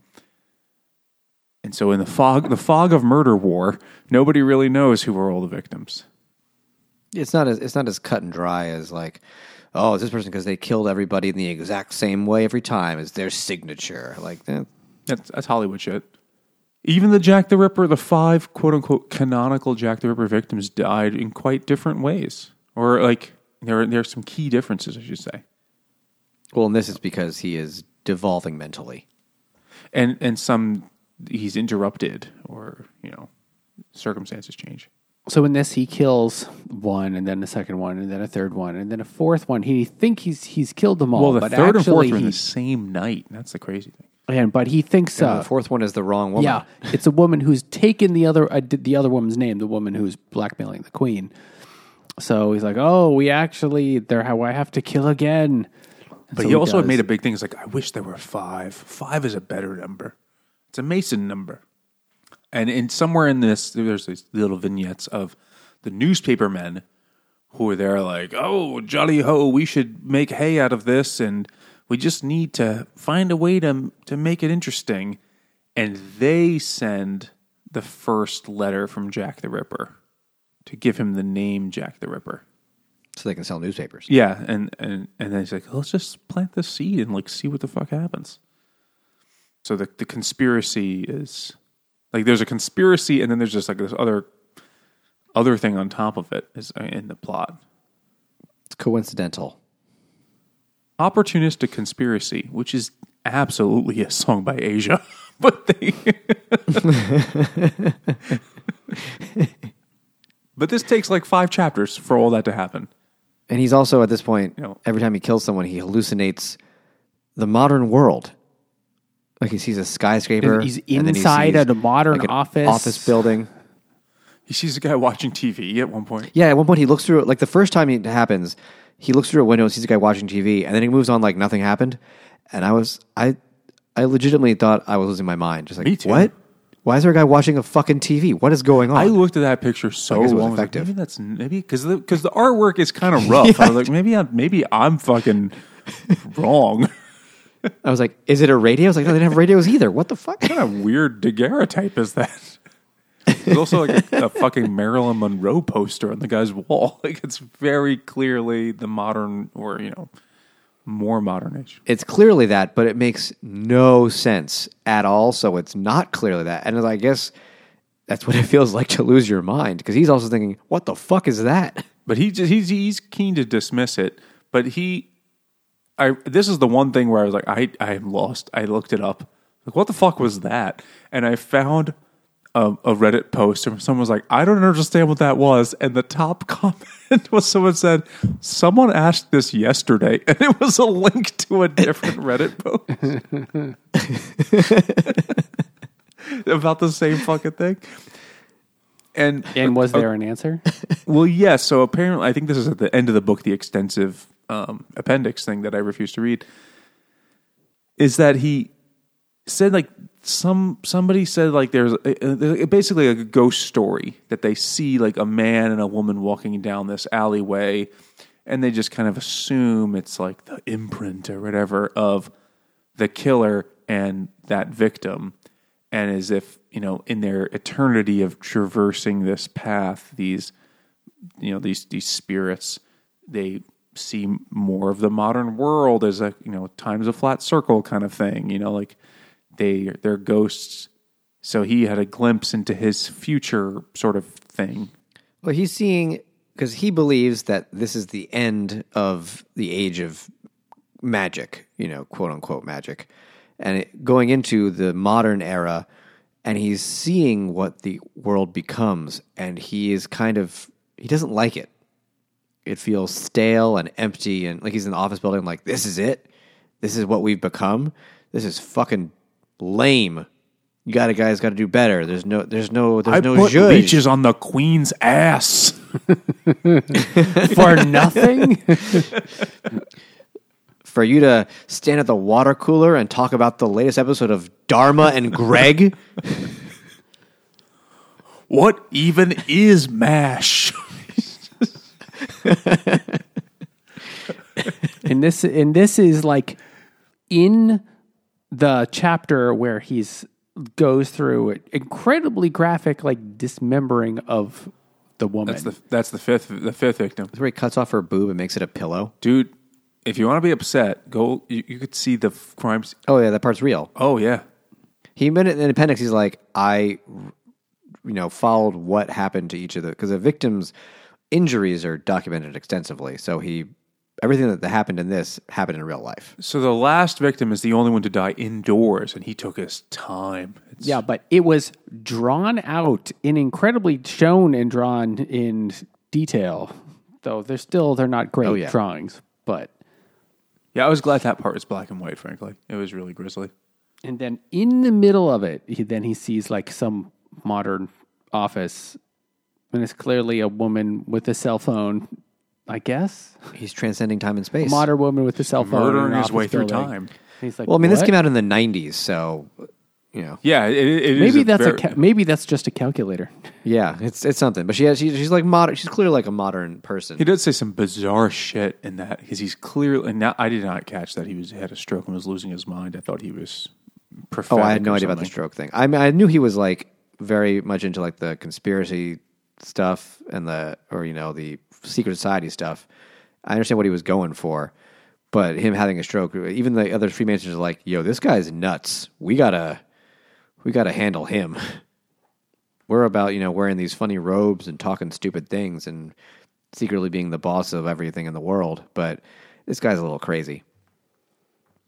And so in the fog, the fog of murder war, nobody really knows who were all the victims. It's not as it's not as cut and dry as like, oh, it's this person because they killed everybody in the exact same way every time as their signature. Like eh. That's, that's Hollywood shit. Even the Jack the Ripper, the five quote unquote canonical Jack the Ripper victims died in quite different ways, or like there are, there are some key differences, I should say. Well, and this is because he is devolving mentally, and and some he's interrupted, or you know, circumstances change. So in this, he kills one, and then a second one, and then a third one, and then a fourth one. He think he's he's killed them all. Well, the but third and fourth actually were in he- the same night. That's the crazy thing. And but he thinks and uh, the fourth one is the wrong woman. yeah, it's a woman who's taken the other uh, the other woman's name, the woman who's blackmailing the queen. So he's like, "Oh, we actually there. How I have to kill again." And But so he also does. made a big thing. He's like, I wish there were five. Five is a better number. It's a Mason number. And in somewhere in this, there's these little vignettes of the newspaper men who are there like, oh, jolly ho, we should make hay out of this, and we just need to find a way to to make it interesting. And they send the first letter from Jack the Ripper to give him the name Jack the Ripper. So they can sell newspapers. Yeah, and, and, and then he's like, let's just plant the seed and like see what the fuck happens. So the the conspiracy is like there's a conspiracy, and then there's just like this other other thing on top of it is in the plot. It's coincidental. Opportunistic Conspiracy, which is absolutely a song by Asia. But they But this takes like five chapters for all that to happen. And he's also, at this point, You know- every time he kills someone, he hallucinates the modern world. Like he sees a skyscraper. He's and then he inside sees, a modern like, an office. office building. He sees a guy watching T V at one point. Yeah, at one point he looks through, like the first time it happens, he looks through a window and sees a guy watching T V, and then he moves on like nothing happened. And I was, I, I legitimately thought I was losing my mind. Just like, Me too. what? Why is there a guy watching a fucking T V? What is going on? I looked at that picture so I guess it was long. I was like, effective. maybe that's maybe because the, 'cause the artwork is kind of rough. I was like, maybe I'm maybe I'm fucking wrong. I was like, is it a radio? I was like, no, they didn't have radios either. What the fuck? What kind of weird daguerreotype is that? There's also like a, a fucking Marilyn Monroe poster on the guy's wall. Like it's very clearly the modern, or you know, more modern-ish. It's clearly that, but it makes no sense at all. So it's not clearly that. And I guess that's what it feels like to lose your mind, because he's also thinking, what the fuck is that? But he just, he's he's keen to dismiss it. But he, I this is the one thing where I was like, I I am lost. I looked it up. Like, what the fuck was that? And I found a, a Reddit post, and someone was like, I don't understand what that was. And the top comment was someone said, someone asked this yesterday, and it was a link to a different Reddit post about the same fucking thing. And And was uh, there an answer? well, yes. So apparently, I think this is at the end of the book, the extensive um, appendix thing that I refuse to read, is that he said like some somebody said like there's a, a, basically like a ghost story that they see like a man and a woman walking down this alleyway, and they just kind of assume it's like the imprint or whatever of the killer and that victim. And as if, you know, in their eternity of traversing this path, these, you know, these these spirits, they see more of the modern world as a, you know, time's a flat circle kind of thing. You know, like they they're ghosts. So he had a glimpse into his future sort of thing. Well, he's seeing, because he believes that this is the end of the age of magic, you know, quote unquote magic, and it, going into the modern era, and he's seeing what the world becomes, and he is kind of, he doesn't like it. It feels stale and empty, and like he's in the office building, like, this is it? This is what we've become? This is fucking lame. You got to guys got to do better. There's no, there's no, there's I no put zhuzh. leeches on the queen's ass. For nothing? For you to stand at the water cooler and talk about the latest episode of Dharma and Greg? What even is MASH? And this and this is like in the chapter where he's goes through incredibly graphic like dismembering of the woman. That's the that's the fifth the fifth victim. Where he cuts off her boob and makes it a pillow. Dude, if you want to be upset, go. You, you could see the f- crimes. Oh yeah, that part's real. Oh yeah, He made it in the appendix. He's like, I, you know, followed what happened to each of the, because the victims' injuries are documented extensively. So he, everything that happened in this happened in real life. so the last victim is the only one to die indoors, and he took his time. It's, Yeah, but it was drawn out in incredibly shown and drawn in detail. Though they're still they're not great Oh, yeah. drawings, but yeah. I was glad that part was black and white. Frankly, it was really grisly. and then in the middle of it, he, then he sees like some modern office, and it's clearly a woman with a cell phone. I guess He's transcending time and space. a modern woman with a cell phone, in an Murdering his office way through building. time. He's like, Well, I mean, this "What?" came out in the nineties, so, you know. Yeah, it, it is Maybe a that's very, a ca- maybe that's just a calculator. Yeah, it's it's something. But she has, she, she's like modern. She's clearly like a modern person. He does say some bizarre shit in that because he's clearly. And now, I did not catch that he was had a stroke and was losing his mind. I thought he was. Oh, Prophetic I had no or idea about the something. stroke thing. I mean, I knew he was like very much into like the conspiracy stuff and the, or you know, the secret society stuff. I understand what he was going for, but him having a stroke, even the other Freemasons are like, "Yo, this guy's nuts. We gotta, we gotta handle him." We're about, you know, wearing these funny robes and talking stupid things and secretly being the boss of everything in the world, but this guy's a little crazy.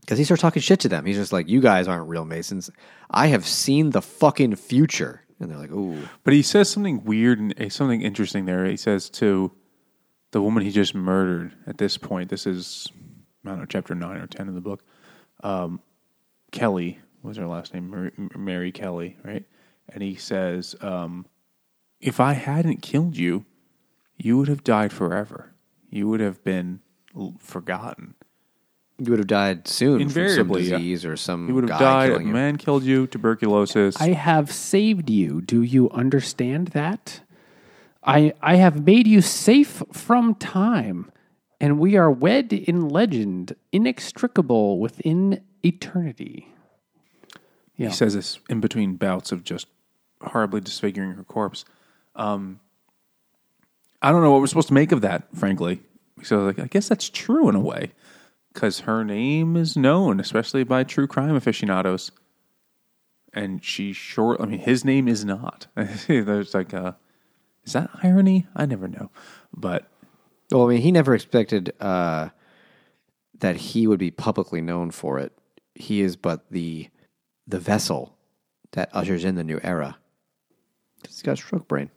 Because he starts talking shit to them. He's just like, you guys aren't real Masons. I have seen the fucking future. And they're like, ooh. But he says something weird and uh, something interesting there. He says to the woman he just murdered at this point, this is, I don't know, chapter nine or ten of the book. Um, Kelly was her last name, Mary, Mary Kelly, right? And he says, um, if I hadn't killed you, you would have died forever. You would have been l- forgotten. You would have died soon Invariably, from some yeah. disease or some You would have guy died. A killing you. man killed you, tuberculosis. I have saved you. Do you understand that? I I have made you safe from time, and we are wed in legend, inextricable within eternity. Yeah. He says this in between bouts of just horribly disfiguring her corpse. Um, I don't know what we're supposed to make of that, frankly. So, like, I guess that's true in a way, because her name is known, especially by true crime aficionados. And she short. I mean, his name is not. There's like a. Is that irony? I never know, but Well, I mean, he never expected uh, that he would be publicly known for it. He is but the the vessel that ushers in the new era. He's got stroke brain.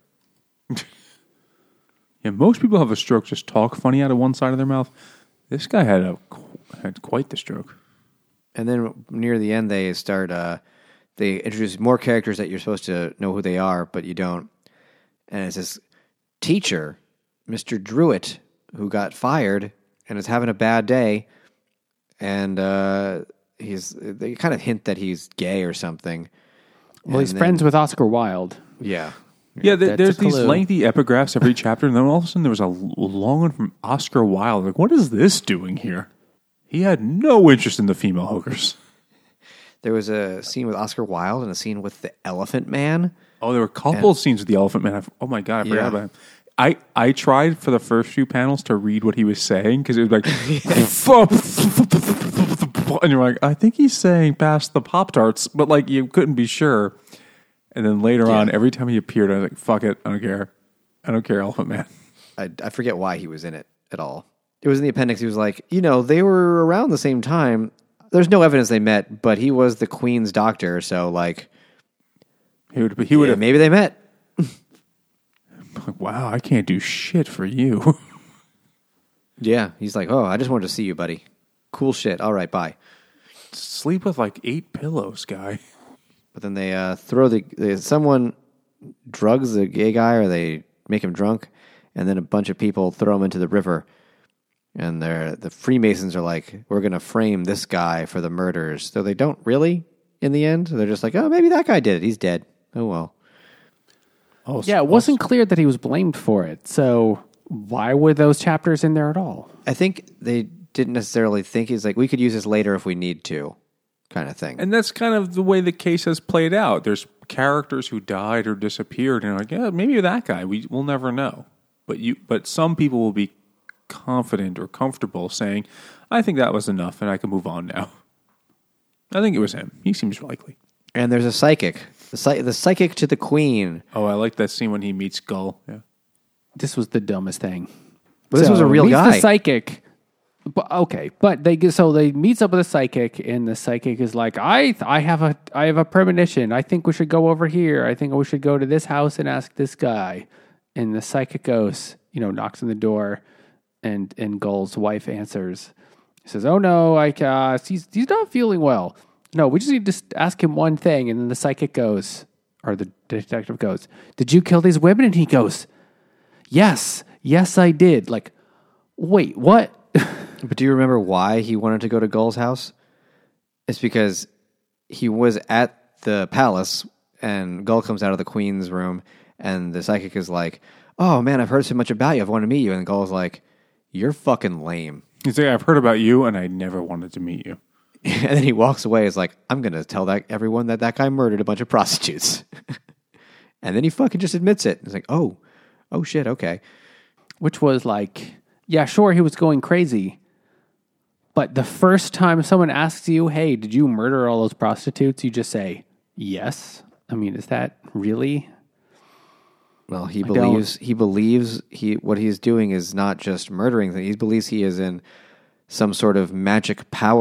yeah, most people have a stroke just talk funny out of one side of their mouth. This guy had a had quite the stroke. And then near the end, they start. Uh, they introduce more characters that you're supposed to know who they are, but you don't. And it's this teacher, Mister Druitt, who got fired and is having a bad day. And uh, he's they kind of hint that he's gay or something. Well, he's And then- friends with Oscar Wilde. Yeah. Yeah, there, That's a there's these clue. lengthy epigraphs every chapter, and then all of a sudden there was a l- long one from Oscar Wilde. Like, what is this doing here? He had no interest in the female hookers. There was a scene with Oscar Wilde and a scene with the Elephant Man. Oh, there were a couple of scenes with the Elephant Man. I, oh my god, I forgot Yeah. about him. I, I tried for the first few panels to read what he was saying because it was like, and you're like, I think he's saying past the Pop Tarts, but like you couldn't be sure. And then later on, every time he appeared, I was like, fuck it, I don't care. I don't care, Elephant Man. I, I forget why he was in it at all. It was in the appendix. He was like, you know, they were around the same time. There's no evidence they met, but he was the Queen's doctor, so like, He would he would yeah, have maybe they met. like, wow, I can't do shit for you. Yeah, he's like, oh, I just wanted to see you, buddy. Cool shit. All right, bye. Sleep with like eight pillows, guy. But then they uh, throw the, they, someone drugs the gay guy, or they make him drunk, and then a bunch of people throw him into the river. And they're, the Freemasons are like, we're going to frame this guy for the murders. So they don't really in the end. They're just like, oh, maybe that guy did it. He's dead. Oh, well. Oh, Yeah, it wasn't clear that he was blamed for it. So why were those chapters in there at all? I think they didn't necessarily think he's like, we could use this later if we need to, kind of thing. And that's kind of the way the case has played out. There's characters who died or disappeared, and you're like, yeah, maybe that guy. We will never know. But you, but some people will be confident or comfortable saying, I think that was enough, and I can move on now. I think it was him. He seems likely. And there's a psychic, the, psy- the psychic to the queen. Oh, I like that scene when he meets Gull. Yeah. This was the dumbest thing. But this was a real meets guy. The psychic. But, okay, but they get- so they meets up with a psychic, and the psychic is like, I I have a I have a premonition. I think we should go over here. I think we should go to this house and ask this guy. And the psychic goes, you know, knocks on the door, and and Gull's wife answers. He says, "Oh no, like uh, he's he's not feeling well. No, we just need to s- ask him one thing." And then the psychic goes, or the detective goes, "Did you kill these women?" And he goes, "Yes, yes, I did." Like, wait, what? But do you remember why he wanted to go to Gull's house? It's because he was at the palace, and Gull comes out of the queen's room, and the psychic is like, oh man, I've heard so much about you. I've wanted to meet you. And Gull's like, you're fucking lame. He's like, I've heard about you, and I never wanted to meet you. And then he walks away. He's like, I'm going to tell that everyone that that guy murdered a bunch of prostitutes. And then he fucking just admits it. He's like, oh, oh shit, okay. Which was like, yeah, sure, he was going crazy. But the first time someone asks you, hey, did you murder all those prostitutes? You just say, yes. I mean, is that really? Well, he don't- believes he believes he what he's doing is not just murdering things. He believes he is in some sort of magic power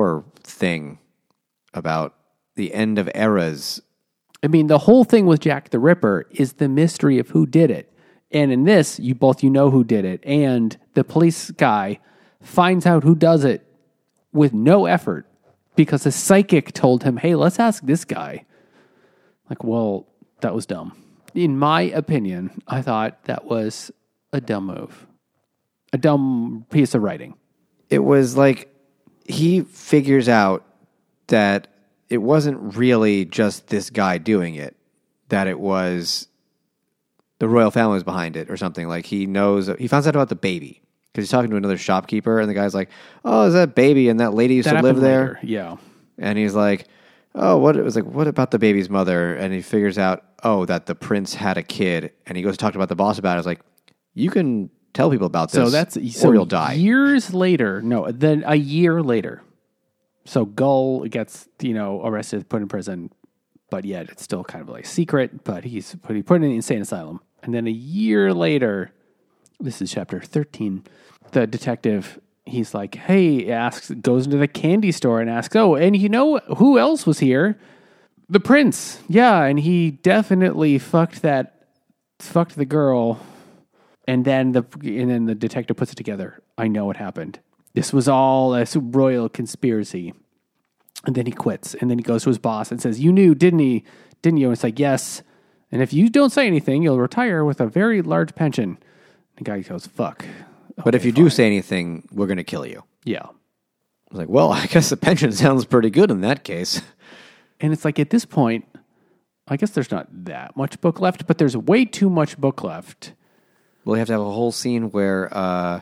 thing about the end of eras. I mean, the whole thing with Jack the Ripper is the mystery of who did it. And in this, you both you know who did it, and the police guy finds out who does it with no effort because a psychic told him, "Hey, let's ask this guy." Like, well, that was dumb. In my opinion, I thought that was a dumb move, a dumb piece of writing. It was like he figures out that it wasn't really just this guy doing it, that it was the royal family was behind it or something. Like he knows, he finds out about the baby because he's talking to another shopkeeper and the guy's like, "Oh, is that baby?" And that lady used That to live happened there. later, yeah. And he's like, "Oh, what?" It was like, "What about the baby's mother?" And he figures out, oh, that the prince had a kid. And he goes to talk about the boss about it. It's like, you can tell people about this, So that's or so you'll die. Years later, no, then a year later. So Gull gets, you know, arrested, put in prison, but yet it's still kind of like secret, but he's put, he put in the insane asylum. And then a year later, this is chapter thirteen, the detective, he's like, hey, asks, goes into the candy store and asks, oh, and you know who else was here? The prince. Yeah, and he definitely fucked that, fucked the girl. And then the and then the detective puts it together. I know what happened. This was all a royal conspiracy. And then he quits. And then he goes to his boss and says, you knew, didn't he? Didn't you? And it's like, yes. And if you don't say anything, you'll retire with a very large pension. The guy goes, fuck. But if you do say anything, we're going to kill you. Yeah. I was like, well, I guess the pension sounds pretty good in that case. And it's like, at this point, I guess there's not that much book left, but there's way too much book left. Well, you have to have a whole scene where uh,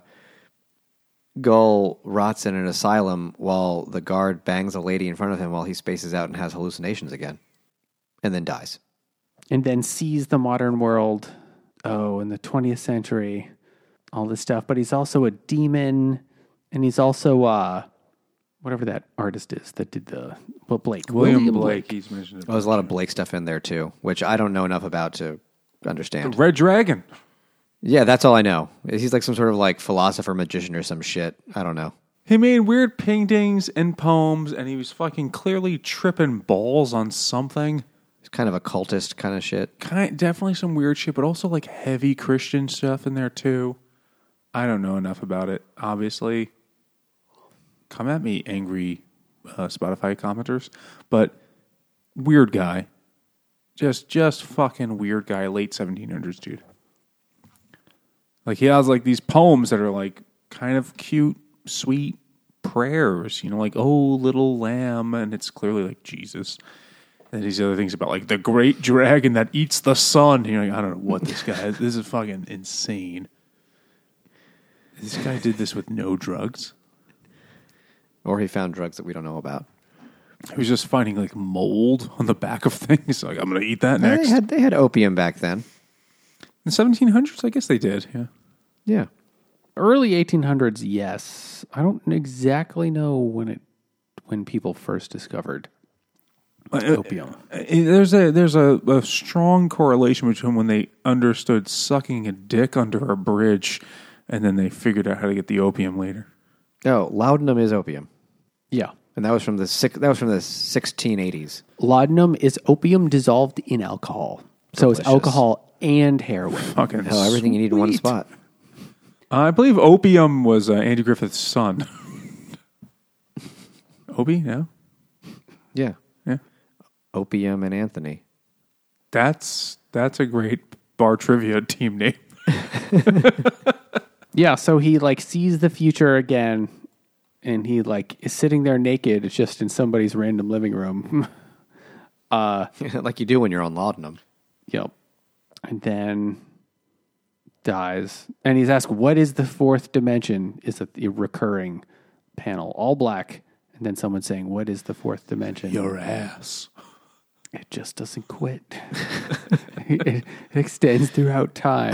Gull rots in an asylum while the guard bangs a lady in front of him while he spaces out and has hallucinations again. And then dies. And then sees the modern world, oh, in the twentieth century, all this stuff. But he's also a demon, and he's also, uh, whatever that artist is that did the, well, Blake. William, Blake. He's mentioned it. Oh, there's a lot of Blake stuff in there, too, which I don't know enough about to understand. Red Dragon. Yeah, that's all I know. He's like some sort of like philosopher, magician or some shit. I don't know. He made weird paintings and poems, and he was fucking clearly tripping balls on something. He's kind of a cultist kind of shit. Kind, definitely some weird shit, but also like heavy Christian stuff in there too. I don't know enough about it, obviously. Come at me, angry uh, Spotify commenters. But weird guy. Just, just fucking weird guy, late seventeen hundreds, dude. Like he has like these poems that are like kind of cute, sweet prayers, you know, like, oh, little lamb. And it's clearly like Jesus. And these other things about like the great dragon that eats the sun. You're like, I don't know what this guy is. This is fucking insane. This guy did this with no drugs. Or he found drugs that we don't know about. He was just finding like mold on the back of things. Like, I'm going to eat that They next. had, they had opium back then. In the seventeen hundreds, I guess they did. Yeah. Yeah. Early eighteen hundreds, yes. I don't exactly know when it when people first discovered opium. Uh, There's a there's a, a strong correlation between when they understood sucking a dick under a bridge, and then they figured out how to get the opium later. No, laudanum is opium, Yeah. and that was from the six, that was from the sixteen eighties. Laudanum is opium dissolved in alcohol. So it's Delicious. alcohol and heroin. Fucking Hell, everything you need in one sweet. spot. Uh, I believe opium was uh, Andy Griffith's son. Opie, no, Yeah, yeah, opium and Anthony. that's that's a great bar trivia team name. Yeah, so he like sees the future again and he like is sitting there naked just in somebody's random living room. uh Like you do when you're on laudanum. Yep. And then dies. And he's asked, what is the fourth dimension? Is a, a recurring panel, all black. And then someone saying, what is the fourth dimension? Your ass. It just doesn't quit. it, it extends throughout time.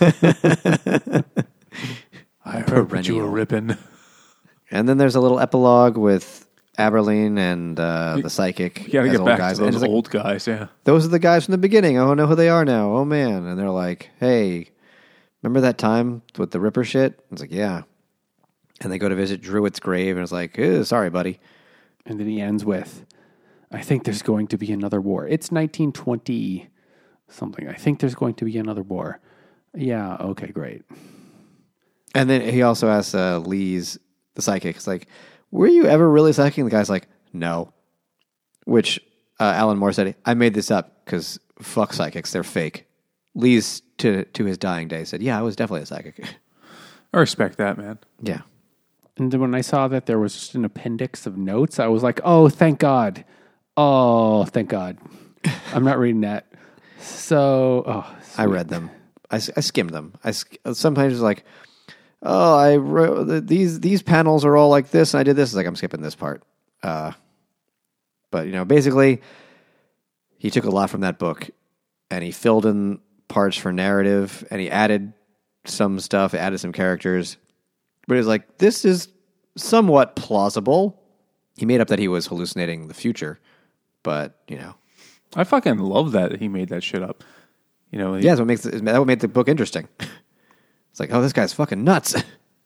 I heard what you were Perennial. ripping. And then there's a little epilogue with Aberline and uh, the psychic. You gotta as get old back guys. to And those it's like, old guys, yeah. those are the guys from the beginning. I don't know who they are now. Oh, man. And they're like, hey, remember that time with the Ripper shit? It's like, yeah. And they go to visit Druitt's grave, and it's like, eh, sorry, buddy. And then he ends with, I think there's going to be another war. It's nineteen twenty something. I think there's going to be another war. Yeah, okay, great. And then he also asks uh, Lee's, the psychic, it's like, were you ever really psychic? And the guy's like, no. Which uh, Alan Moore said, I made this up because fuck psychics, they're fake. Lee's, to, to his dying day, said, yeah, I was definitely a psychic. I respect that, man. Yeah. And then when I saw that there was just an appendix of notes, I was like, oh, thank God. Oh, thank God. I'm not reading that. So, oh, I read them. I, I skimmed them. I sk- sometimes it's like, oh, I wrote these these panels are all like this, and I did this. It's like I'm skipping this part. Uh, but you know, basically, he took a lot from that book, and he filled in parts for narrative, and he added some stuff, added some characters. But he's like, this is somewhat plausible. He made up that he was hallucinating the future, but you know, I fucking love that he made that shit up. You know, he, yeah, that's what makes it, that would make the book interesting. It's like, oh, this guy's fucking nuts.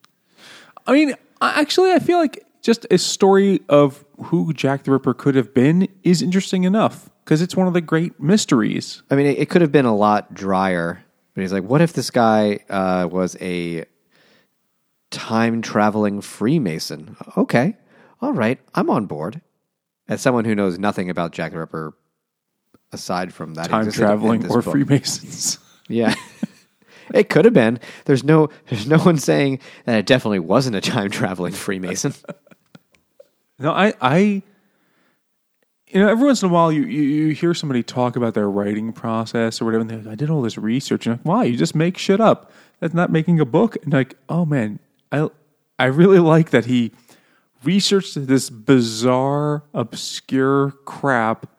I mean, I- actually, I feel like just a story of who Jack the Ripper could have been is interesting enough because it's one of the great mysteries. I mean, it, it could have been a lot drier, but he's like, what if this guy uh, was a time-traveling Freemason? Okay, all right, I'm on board. As someone who knows nothing about Jack the Ripper, aside from that, Time existed in traveling this or book. Freemasons. Yeah. It could have been. There's no there's no one saying that it definitely wasn't a time-traveling Freemason. No, I, I, you know, every once in a while you, you, you hear somebody talk about their writing process or whatever, and they're like, I did all this research. And I'm like, why? You just make shit up. That's not making a book. And like, oh man, I, I really like that he researched this bizarre, obscure crap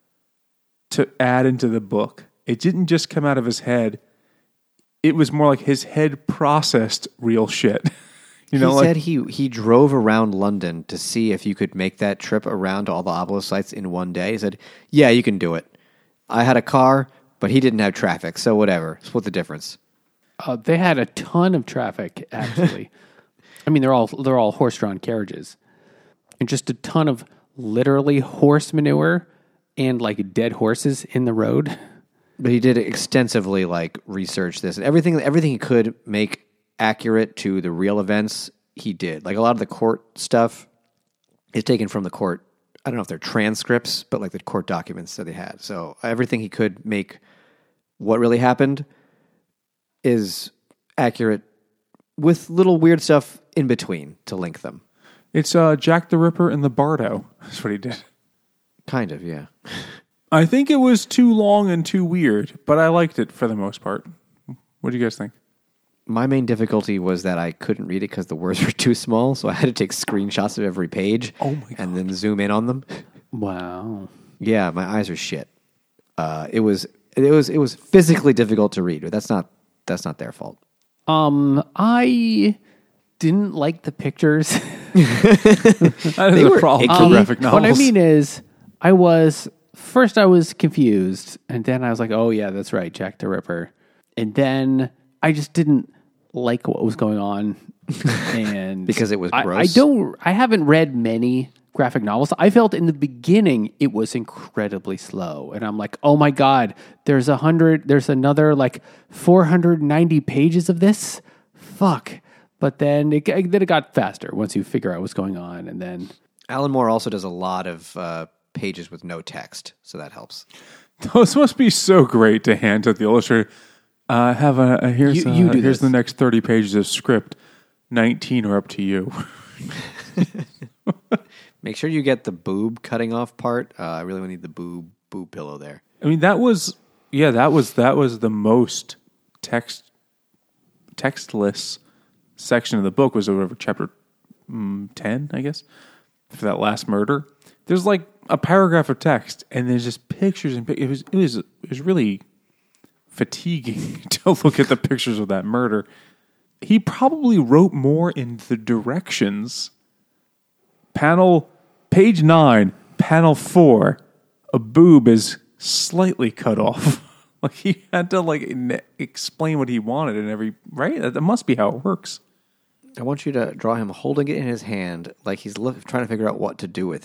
to add into the book. It didn't just come out of his head. It was more like his head processed real shit. You know, he like, said he he drove around London to see if you could make that trip around to all the obelisk sites in one day. He said, yeah, you can do it. I had a car, but he didn't have traffic, so whatever. Split the difference. Uh, they had a ton of traffic, actually. I mean, they're all they're all horse-drawn carriages, and just a ton of literally horse manure and like dead horses in the road. But he did extensively like research this and everything. Everything he could make accurate to the real events, he did. Like a lot of the court stuff is taken from the court. I don't know if they're transcripts, but like the court documents that they had. So everything he could make what really happened is accurate with little weird stuff in between to link them. it's uh, Jack the Ripper and the Bardo. That's what he did. Kind of, yeah. I think it was too long and too weird, but I liked it for the most part. What do you guys think? My main difficulty was that I couldn't read it because the words were too small, so I had to take screenshots of every page Oh my God. and then zoom in on them. Wow. Yeah, my eyes are shit. Uh, it was it was it was physically difficult to read, but that's not that's not their fault. Um, I didn't like the pictures. That is were a problem icky. for graphic novels. What I mean is, I was first I was confused, and then I was like, "Oh yeah, that's right, Jack the Ripper." And then I just didn't like what was going on, and Because it was I, I gross? don't. I haven't read many graphic novels. I felt in the beginning it was incredibly slow, and I'm like, "Oh my god, there's a hundred. There's another like four hundred ninety pages of this. Fuck." But then it, then it got faster once you figure out what's going on, and then Alan Moore also does a lot of uh, pages with no text, so that helps. Those must be so great to hand to the illustrator. Uh, have a, a here's You- uh, you do here's this. the next thirty pages of script. Nineteen are up to you. Make sure you get the boob cutting off part. Uh, I really need the boob boob pillow there. I mean, that was yeah, that was that was the most text textless section of the book was over chapter mm, ten, I guess, for that last murder. There's like a paragraph of text, and there's just pictures and pic- it was it was it was really fatiguing to look at the pictures of that murder. He probably wrote more in the directions. Panel page nine, panel four, a boob is slightly cut off. Like he had to like ne- explain what he wanted in every right. That, that must be how it works. I want you to draw him holding it in his hand, like he's look, trying to figure out what to do with it.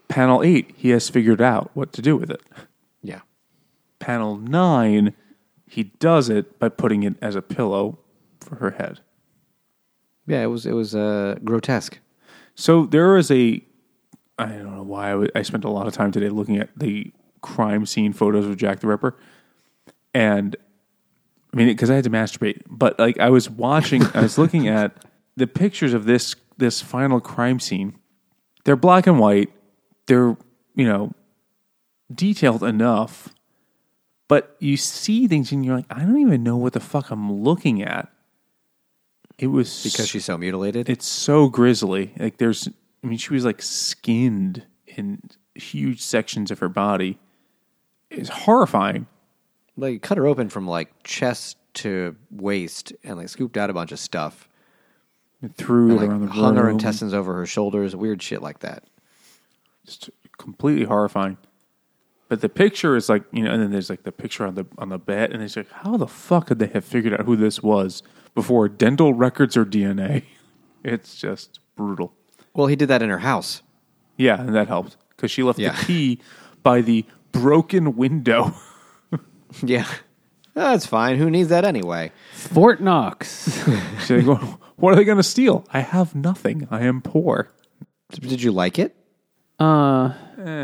Panel eight, he has figured out what to do with it. Yeah. Panel nine, he does it by putting it as a pillow for her head. Yeah, it was it was uh, grotesque. So there is a, I don't know why I, w- I spent a lot of time today looking at the crime scene photos of Jack the Ripper. And I mean, because I had to masturbate, but like I was watching, I was looking at the pictures of this this final crime scene. They're black and white. They're, you know, detailed enough, but you see things and you're like, I don't even know what the fuck I'm looking at. It was Because she's so mutilated? It's so grisly. Like there's, I mean, she was like skinned in huge sections of her body. It's horrifying. Like, cut her open from, like, chest to waist and, like, scooped out a bunch of stuff. It threw And, it around like, the hung her room. intestines over her shoulders, weird shit like that. Just completely horrifying. But the picture is like, you know, and then there's like the picture on the on the bed, and it's like, how the fuck could they have figured out who this was before dental records or D N A? It's just brutal. Well, he did that in her house. Yeah, and that helped because she left Yeah. the key by the broken window. Yeah. That's fine. Who needs that anyway? Fort Knox. She's like, well, what are they going to steal? I have nothing. I am poor. Did you like it? Uh, Eh.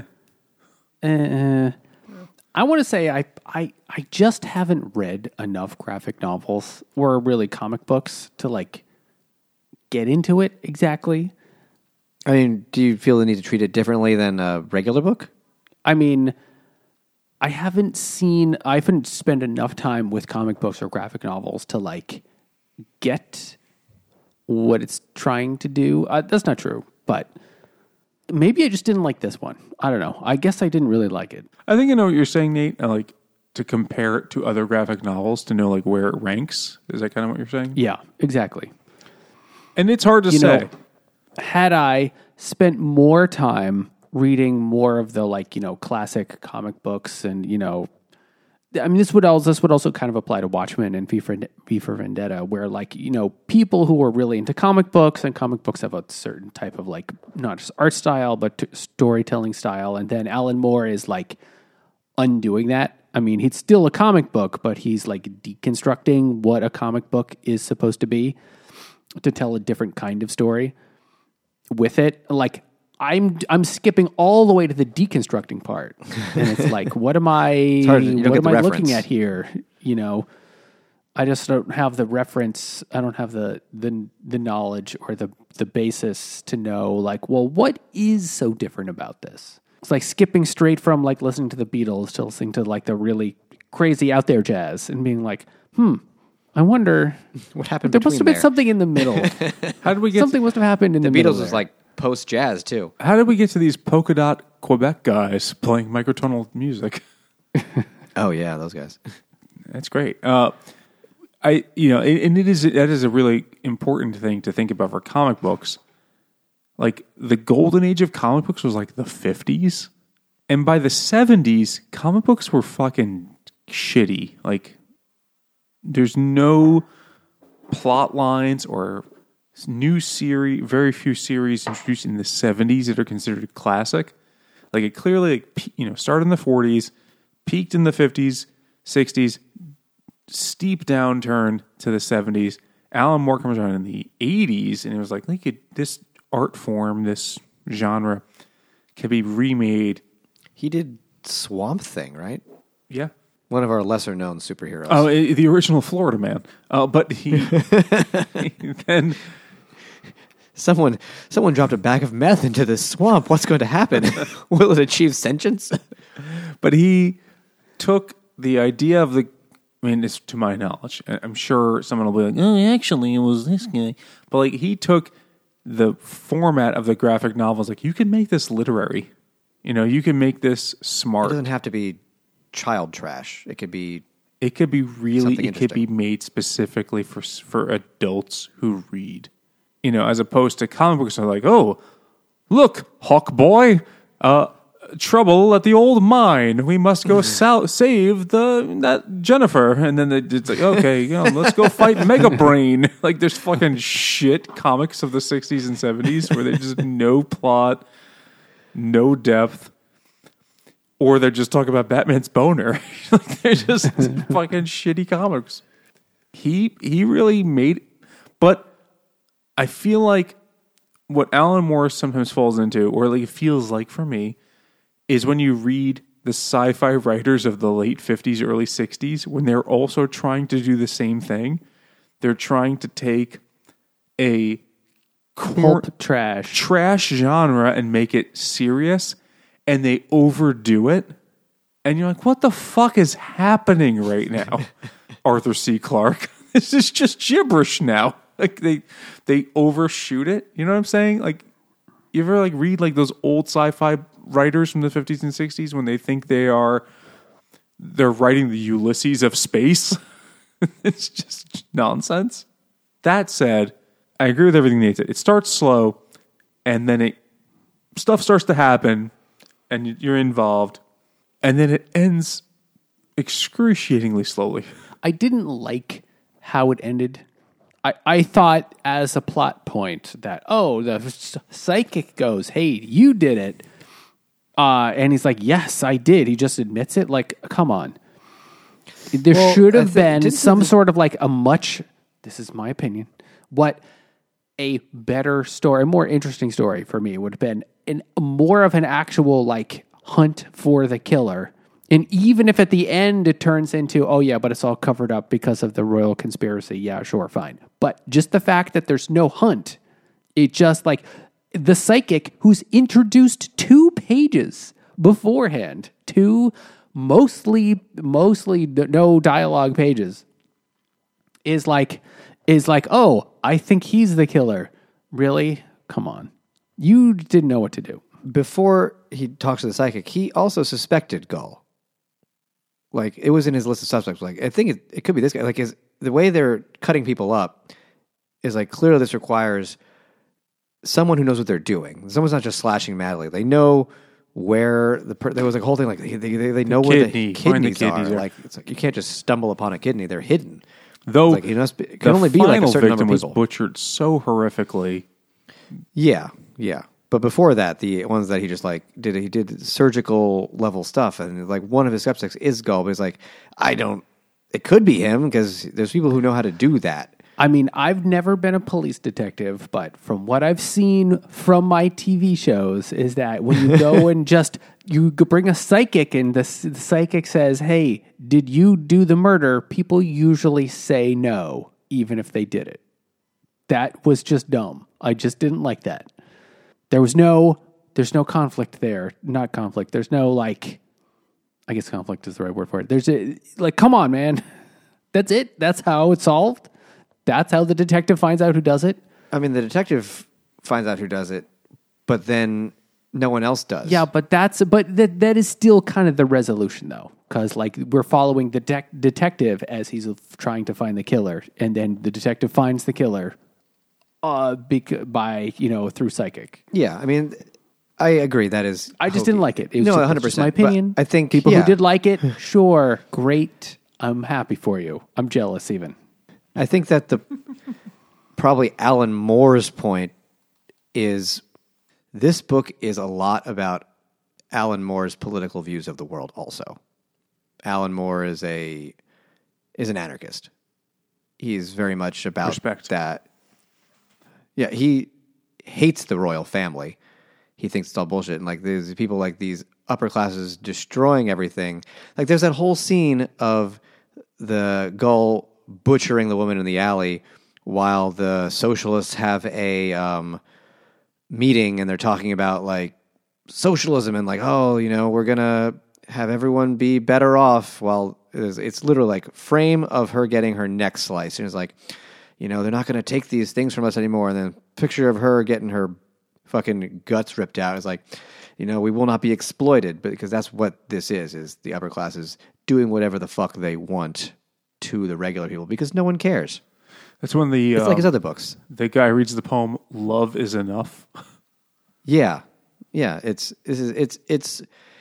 uh, I want to say I, I I just haven't read enough graphic novels or really comic books to like get into it exactly. I mean, do you feel the need to treat it differently than a regular book? I mean, I haven't seen, I haven't spent enough time with comic books or graphic novels to like get what it's trying to do. Uh, that's not true, but maybe I just didn't like this one. I don't know. I guess I didn't really like it. I think I know what you're saying, Nate. I like to compare it to other graphic novels to know like where it ranks. Is that kind of what you're saying? Yeah, exactly. And it's hard to You say. know, had I spent more time reading more of the like, you know, classic comic books and, you know, I mean, this would also, this would also kind of apply to Watchmen and V for, V for Vendetta, where like, you know, people who are really into comic books, and comic books have a certain type of like, not just art style, but t- storytelling style. And then Alan Moore is like undoing that. I mean, he's still a comic book, but he's like deconstructing what a comic book is supposed to be to tell a different kind of story with it. Like, I'm I'm skipping all the way to the deconstructing part, and it's like, what am I? hard to- you don't what get am the I looking reference. at here? You know, I just don't have the reference. I don't have the the the knowledge or the the basis to know, like, well, what is so different about this? It's like skipping straight from like listening to the Beatles to listening to like the really crazy out there jazz, and being like, hmm, I wonder. What happened There between must have been there? something in the middle. How did we get? Something must have happened in the, The middle. Beatles was there. like post-jazz, too. How did we get to these polka dot Quebec guys playing microtonal music? Oh, yeah, those guys. That's great. Uh, I you know, and and it is that is a really important thing to think about for comic books. Like the golden age of comic books was like the fifties, and by the seventies, comic books were fucking shitty. Like there's no plot lines or new series, very few series introduced in the seventies that are considered classic. Like it clearly, like, pe- you know, started in the forties, peaked in the fifties, sixties, steep downturn to the seventies. Alan Moore comes around in the eighties, and it was like, look at this art form, this genre can be remade. He did Swamp Thing, right? Yeah. One of our lesser-known superheroes. Oh, i- the original Florida Man. Uh, but he, he then Someone someone dropped a bag of meth into this swamp. What's going to happen? Will it achieve sentience? But he took the idea of the, I mean, it's to my knowledge. I- I'm sure someone will be like, oh, actually, it was this guy. But like, he took the format of the graphic novels. Like, you can make this literary. You know, you can make this It smart. doesn't have to be child trash. It could be It could be really, Something it could be interesting. made specifically for for adults who read. You know, as opposed to comic books are like, oh, look, Hawk Boy, uh, trouble at the old mine. We must go sal- save the that Jennifer, and then they- it's like, okay, you know, let's go fight Mega Brain. Like, there's fucking shit comics of the sixties and seventies where there's just no plot, no depth, or they're just talking about Batman's boner. Like they're just fucking shitty comics. He he really made, but I feel like what Alan Moore sometimes falls into, or like it feels like for me, is when you read the sci-fi writers of the late fifties, early sixties, when they're also trying to do the same thing. They're trying to take a cor- Pulp trash. trash genre and make it serious, and they overdo it. And you're like, what the fuck is happening right now? Arthur C. Clarke. This is just gibberish now. Like they they overshoot it. You know what I'm saying? Like you ever like read like those old sci-fi writers from the fifties and sixties when they think they are they're writing the Ulysses of space? It's just nonsense. That said, I agree with everything they said. It starts slow, and then it stuff starts to happen, and you're involved, and then it ends excruciatingly slowly. I didn't like how it ended. I, I thought as a plot point that, oh, the psychic goes, hey, you did it. Uh, and he's like, yes, I did. He just admits it. Like, come on. There Well, should I have thi- been didn't some the- sort of like a much, this is my opinion, what a better story, a more interesting story for me would have been an, more of an actual like hunt for the killer. And even if at the end it turns into, oh yeah, but it's all covered up because of the royal conspiracy. Yeah, sure, fine. But just the fact that there's no hunt, it just like the psychic who's introduced two pages beforehand, two mostly, mostly no dialogue pages, is like, is like, oh, I think he's the killer. Really? Come on. You didn't know what to do. Before he talks to the psychic, he also suspected Gull. Like, it was in his list of suspects. Like, I think it, it could be this guy. Like, is the way they're cutting people up is like, clearly this requires someone who knows what they're doing. Someone's not just slashing madly. They know where the per- there was like a whole thing like they they, they know The where kidney. the Find the kidneys, kidneys, are. yeah. Like, it's like you can't just stumble upon a kidney; they're hidden. Though It's like it must be, it can the only be like a final certain number victim of was people. butchered so horrifically. Yeah, yeah. But before that, the ones that he just like did, he did surgical level stuff, and like one of his skeptics is Gull. But he's like, I don't. It could be him because there's people who know how to do that. I mean, I've never been a police detective, but from what I've seen from my T V shows is that when you go and just, you g- bring a psychic and the, s- the psychic says, hey, did you do the murder? People usually say no, even if they did it. That was just dumb. I just didn't like that. There was no, there's no conflict there. Not conflict. There's no like, I guess conflict is the right word for it. There's a, like, come on, man. That's it. That's how it's solved. That's how the detective finds out who does it. I mean, the detective finds out who does it, but then no one else does. Yeah, but that's but that that is still kind of the resolution though, because like we're following the de- detective as he's trying to find the killer, and then the detective finds the killer, uh, bec- by you know through psychic. Yeah, I mean, I agree. That is, I just hokey. didn't like it. It was no, just, one hundred that's just percent. my opinion. I think people yeah. who did like it, sure, great. I'm happy for you. I'm jealous even. I think that the probably Alan Moore's point is this book is a lot about Alan Moore's political views of the world also. Alan Moore is a is an anarchist. He's very much about Respect. that. Yeah, he hates the royal family. He thinks it's all bullshit. And like there's people like these upper classes destroying everything. Like there's that whole scene of the Gull butchering the woman in the alley while the socialists have a um, meeting and they're talking about like socialism and like, oh, you know, we're going to have everyone be better off. While it's, it's literally like frame of her getting her neck sliced. And it's like, you know, they're not going to take these things from us anymore. And then picture of her getting her fucking guts ripped out. It's like, you know, we will not be exploited, but because that's what this is, is the upper classes doing whatever the fuck they want to the regular people because no one cares. That's when the It's um, like his other books. the guy reads the poem "Love is Enough." Yeah, yeah. It's it's it's it's.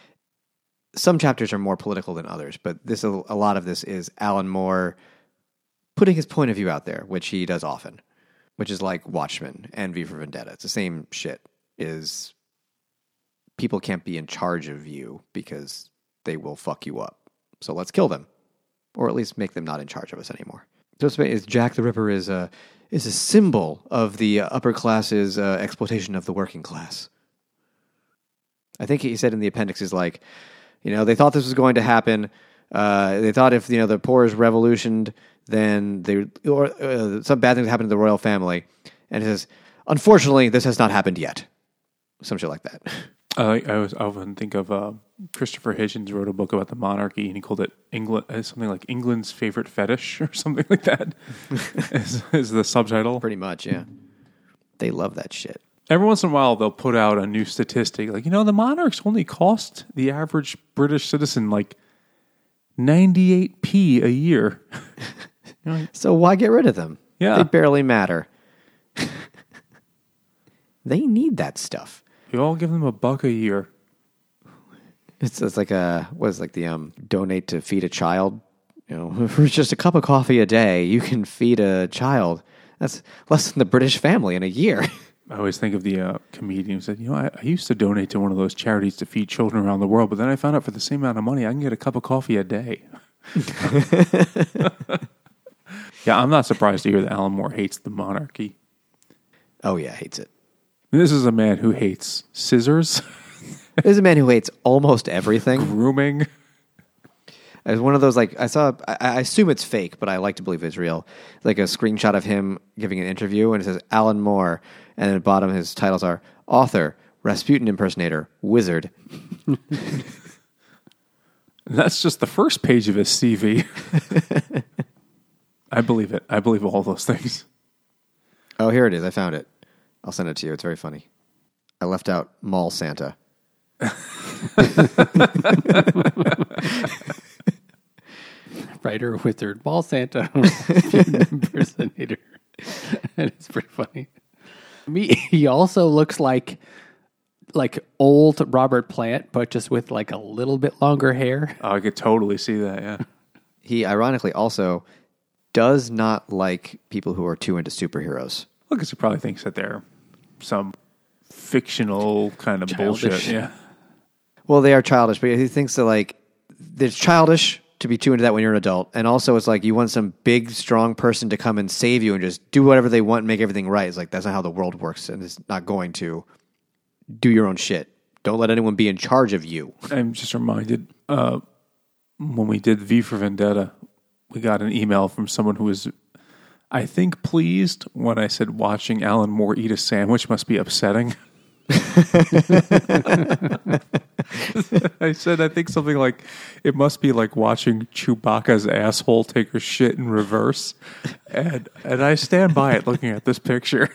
Some chapters are more political than others, but this a lot of this is Alan Moore putting his point of view out there, which he does often, which is like Watchmen and V for Vendetta. It's the same shit. Is people can't be in charge of you because they will fuck you up. So let's kill them, or at least make them not in charge of us anymore. So it's, it's Jack the Ripper is a is a symbol of the uh, upper class's uh, exploitation of the working class. I think he said in the appendix is like, you know, they thought this was going to happen. Uh, they thought if, you know, the poor is revolutioned, then they or uh, some bad things happen to the royal family. And it says, unfortunately, this has not happened yet. Some shit like that. Uh, I was I often think of uh, Christopher Hitchens wrote a book about the monarchy, and he called it England uh, something like England's favorite fetish or something like that. is, is the subtitle? Pretty much, yeah. They love that shit. Every once in a while, they'll put out a new statistic, like, you know, the monarchs only cost the average British citizen like ninety-eight p a year. You know, So why get rid of them? Yeah. They barely matter. They need that stuff. you all give them a buck a year. It's, it's like a, what is it, like the um, donate to feed a child? You know, for just a cup of coffee a day, you can feed a child. That's less than the British family in a year. I always think of the uh, comedian who said, you know, I, I used to donate to one of those charities to feed children around the world, but then I found out for the same amount of money, I can get a cup of coffee a day. Yeah, I'm not surprised to hear that Alan Moore hates the monarchy. Oh, yeah, hates it. This is a man who hates scissors, This is a man who hates almost everything. grooming. As one of those, like, I saw, I, I assume it's fake, but I like to believe it's real. Like a screenshot of him giving an interview, and it says Alan Moore, and at the bottom his titles are author, Rasputin impersonator, wizard. And that's just the first page of his C V. I believe it. I believe all those things. Oh, here it is. I found it. I'll send it to you. It's very funny. I left out Mall Santa. Writer, wizard, ball Santa, impersonator. And it's pretty funny. Me, he also looks like like old Robert Plant, but just with like a little bit longer hair. Oh, I could totally see that, yeah. He ironically also does not like people who are too into superheroes. Well, because he probably thinks that they're some fictional kind of Childish. bullshit. Yeah. Well, they are childish, but he thinks that like it's childish to be too into that when you're an adult, and also it's like you want some big, strong person to come and save you and just do whatever they want and make everything right. It's like that's not how the world works, and it's not going to. Do your own shit. Don't let anyone be in charge of you. I'm just reminded uh, when we did V for Vendetta, we got an email from someone who was, I think, pleased when I said watching Alan Moore eat a sandwich must be upsetting. I said, I think something like, it must be like watching Chewbacca's asshole take a shit in reverse. And, and I stand by it looking at this picture.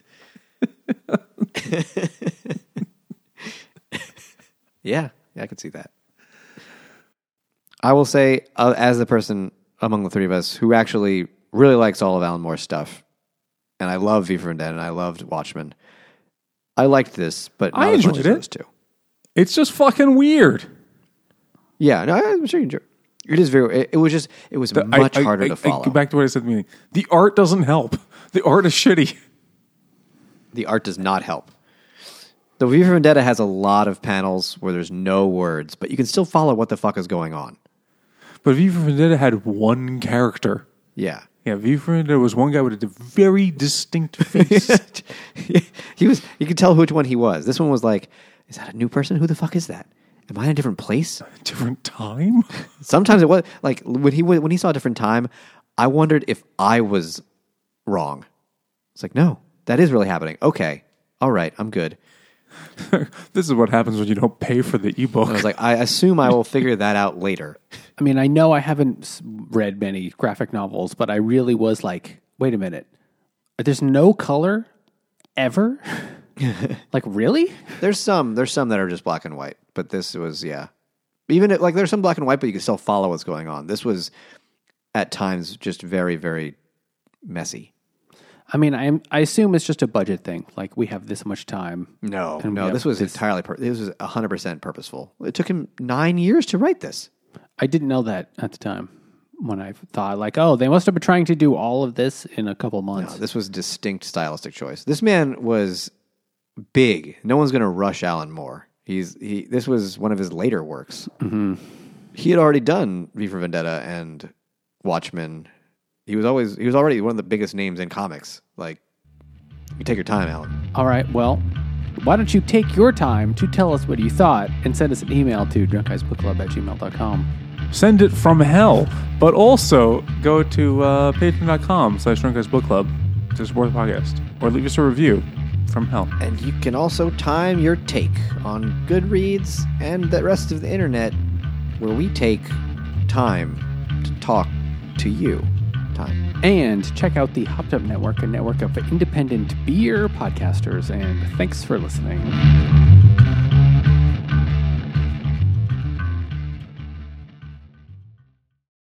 Yeah, yeah, I could see that. I will say, uh, as the person among the three of us who actually really likes all of Alan Moore's stuff, and I love V for Vendetta, and I loved Watchmen, I liked this, but not I as much enjoyed as it. those two. It's just fucking weird. Yeah, no, I'm sure you enjoy it. It is very, it, it was just, it was The- much I- I- harder I- to I follow. go back to what I said in the meeting. The art doesn't help. The art is shitty. The art does not help. The V for Vendetta has a lot of panels where there's no words, but you can still follow what the fuck is going on. But V for Vendetta had one character. Yeah. Yeah, V for Vendetta was one guy with a very distinct face. he was, you could tell which one he was. This one was like, is that a new person? Who the fuck is that? Am I in a different place? Different time? Sometimes it was like when he when he saw a different time, I wondered if I was wrong. It's like, no, that is really happening. Okay. All right, I'm good. This is what happens when you don't pay for the ebook. I was like, I assume I will figure that out later. I mean, I know I haven't s- read many graphic novels, but I really was like, wait a minute. There's no color ever? Like, really? There's some there's some that are just black and white, but this was yeah. Even if, like there's some black and white, but you can still follow what's going on. This was at times just very very messy. I mean, I am, I assume it's just a budget thing. Like, we have this much time. No, And we no, have this was this- entirely pur- this was one hundred percent purposeful. It took him nine years to write this. I didn't know that at the time when I thought, like, oh, they must have been trying to do all of this in a couple months. No, this was distinct stylistic choice. This man was big. No one's going to rush Alan Moore. He's he. This was one of his later works. Mm-hmm. He had already done V for Vendetta and Watchmen. He was always he was already one of the biggest names in comics. Like, you take your time, Alan. All right, well, why don't you take your time to tell us what you thought and send us an email to drunkguysbookclub at gmail dot com. Send it from hell, but also go to uh, patreon.com slash drunkguysbookclub to support the podcast, or leave us a review from hell. And you can also time your take on Goodreads and the rest of the internet, where we take time to talk to you. Time. And check out the Hopped Up Network, a network of independent beer podcasters. And thanks for listening.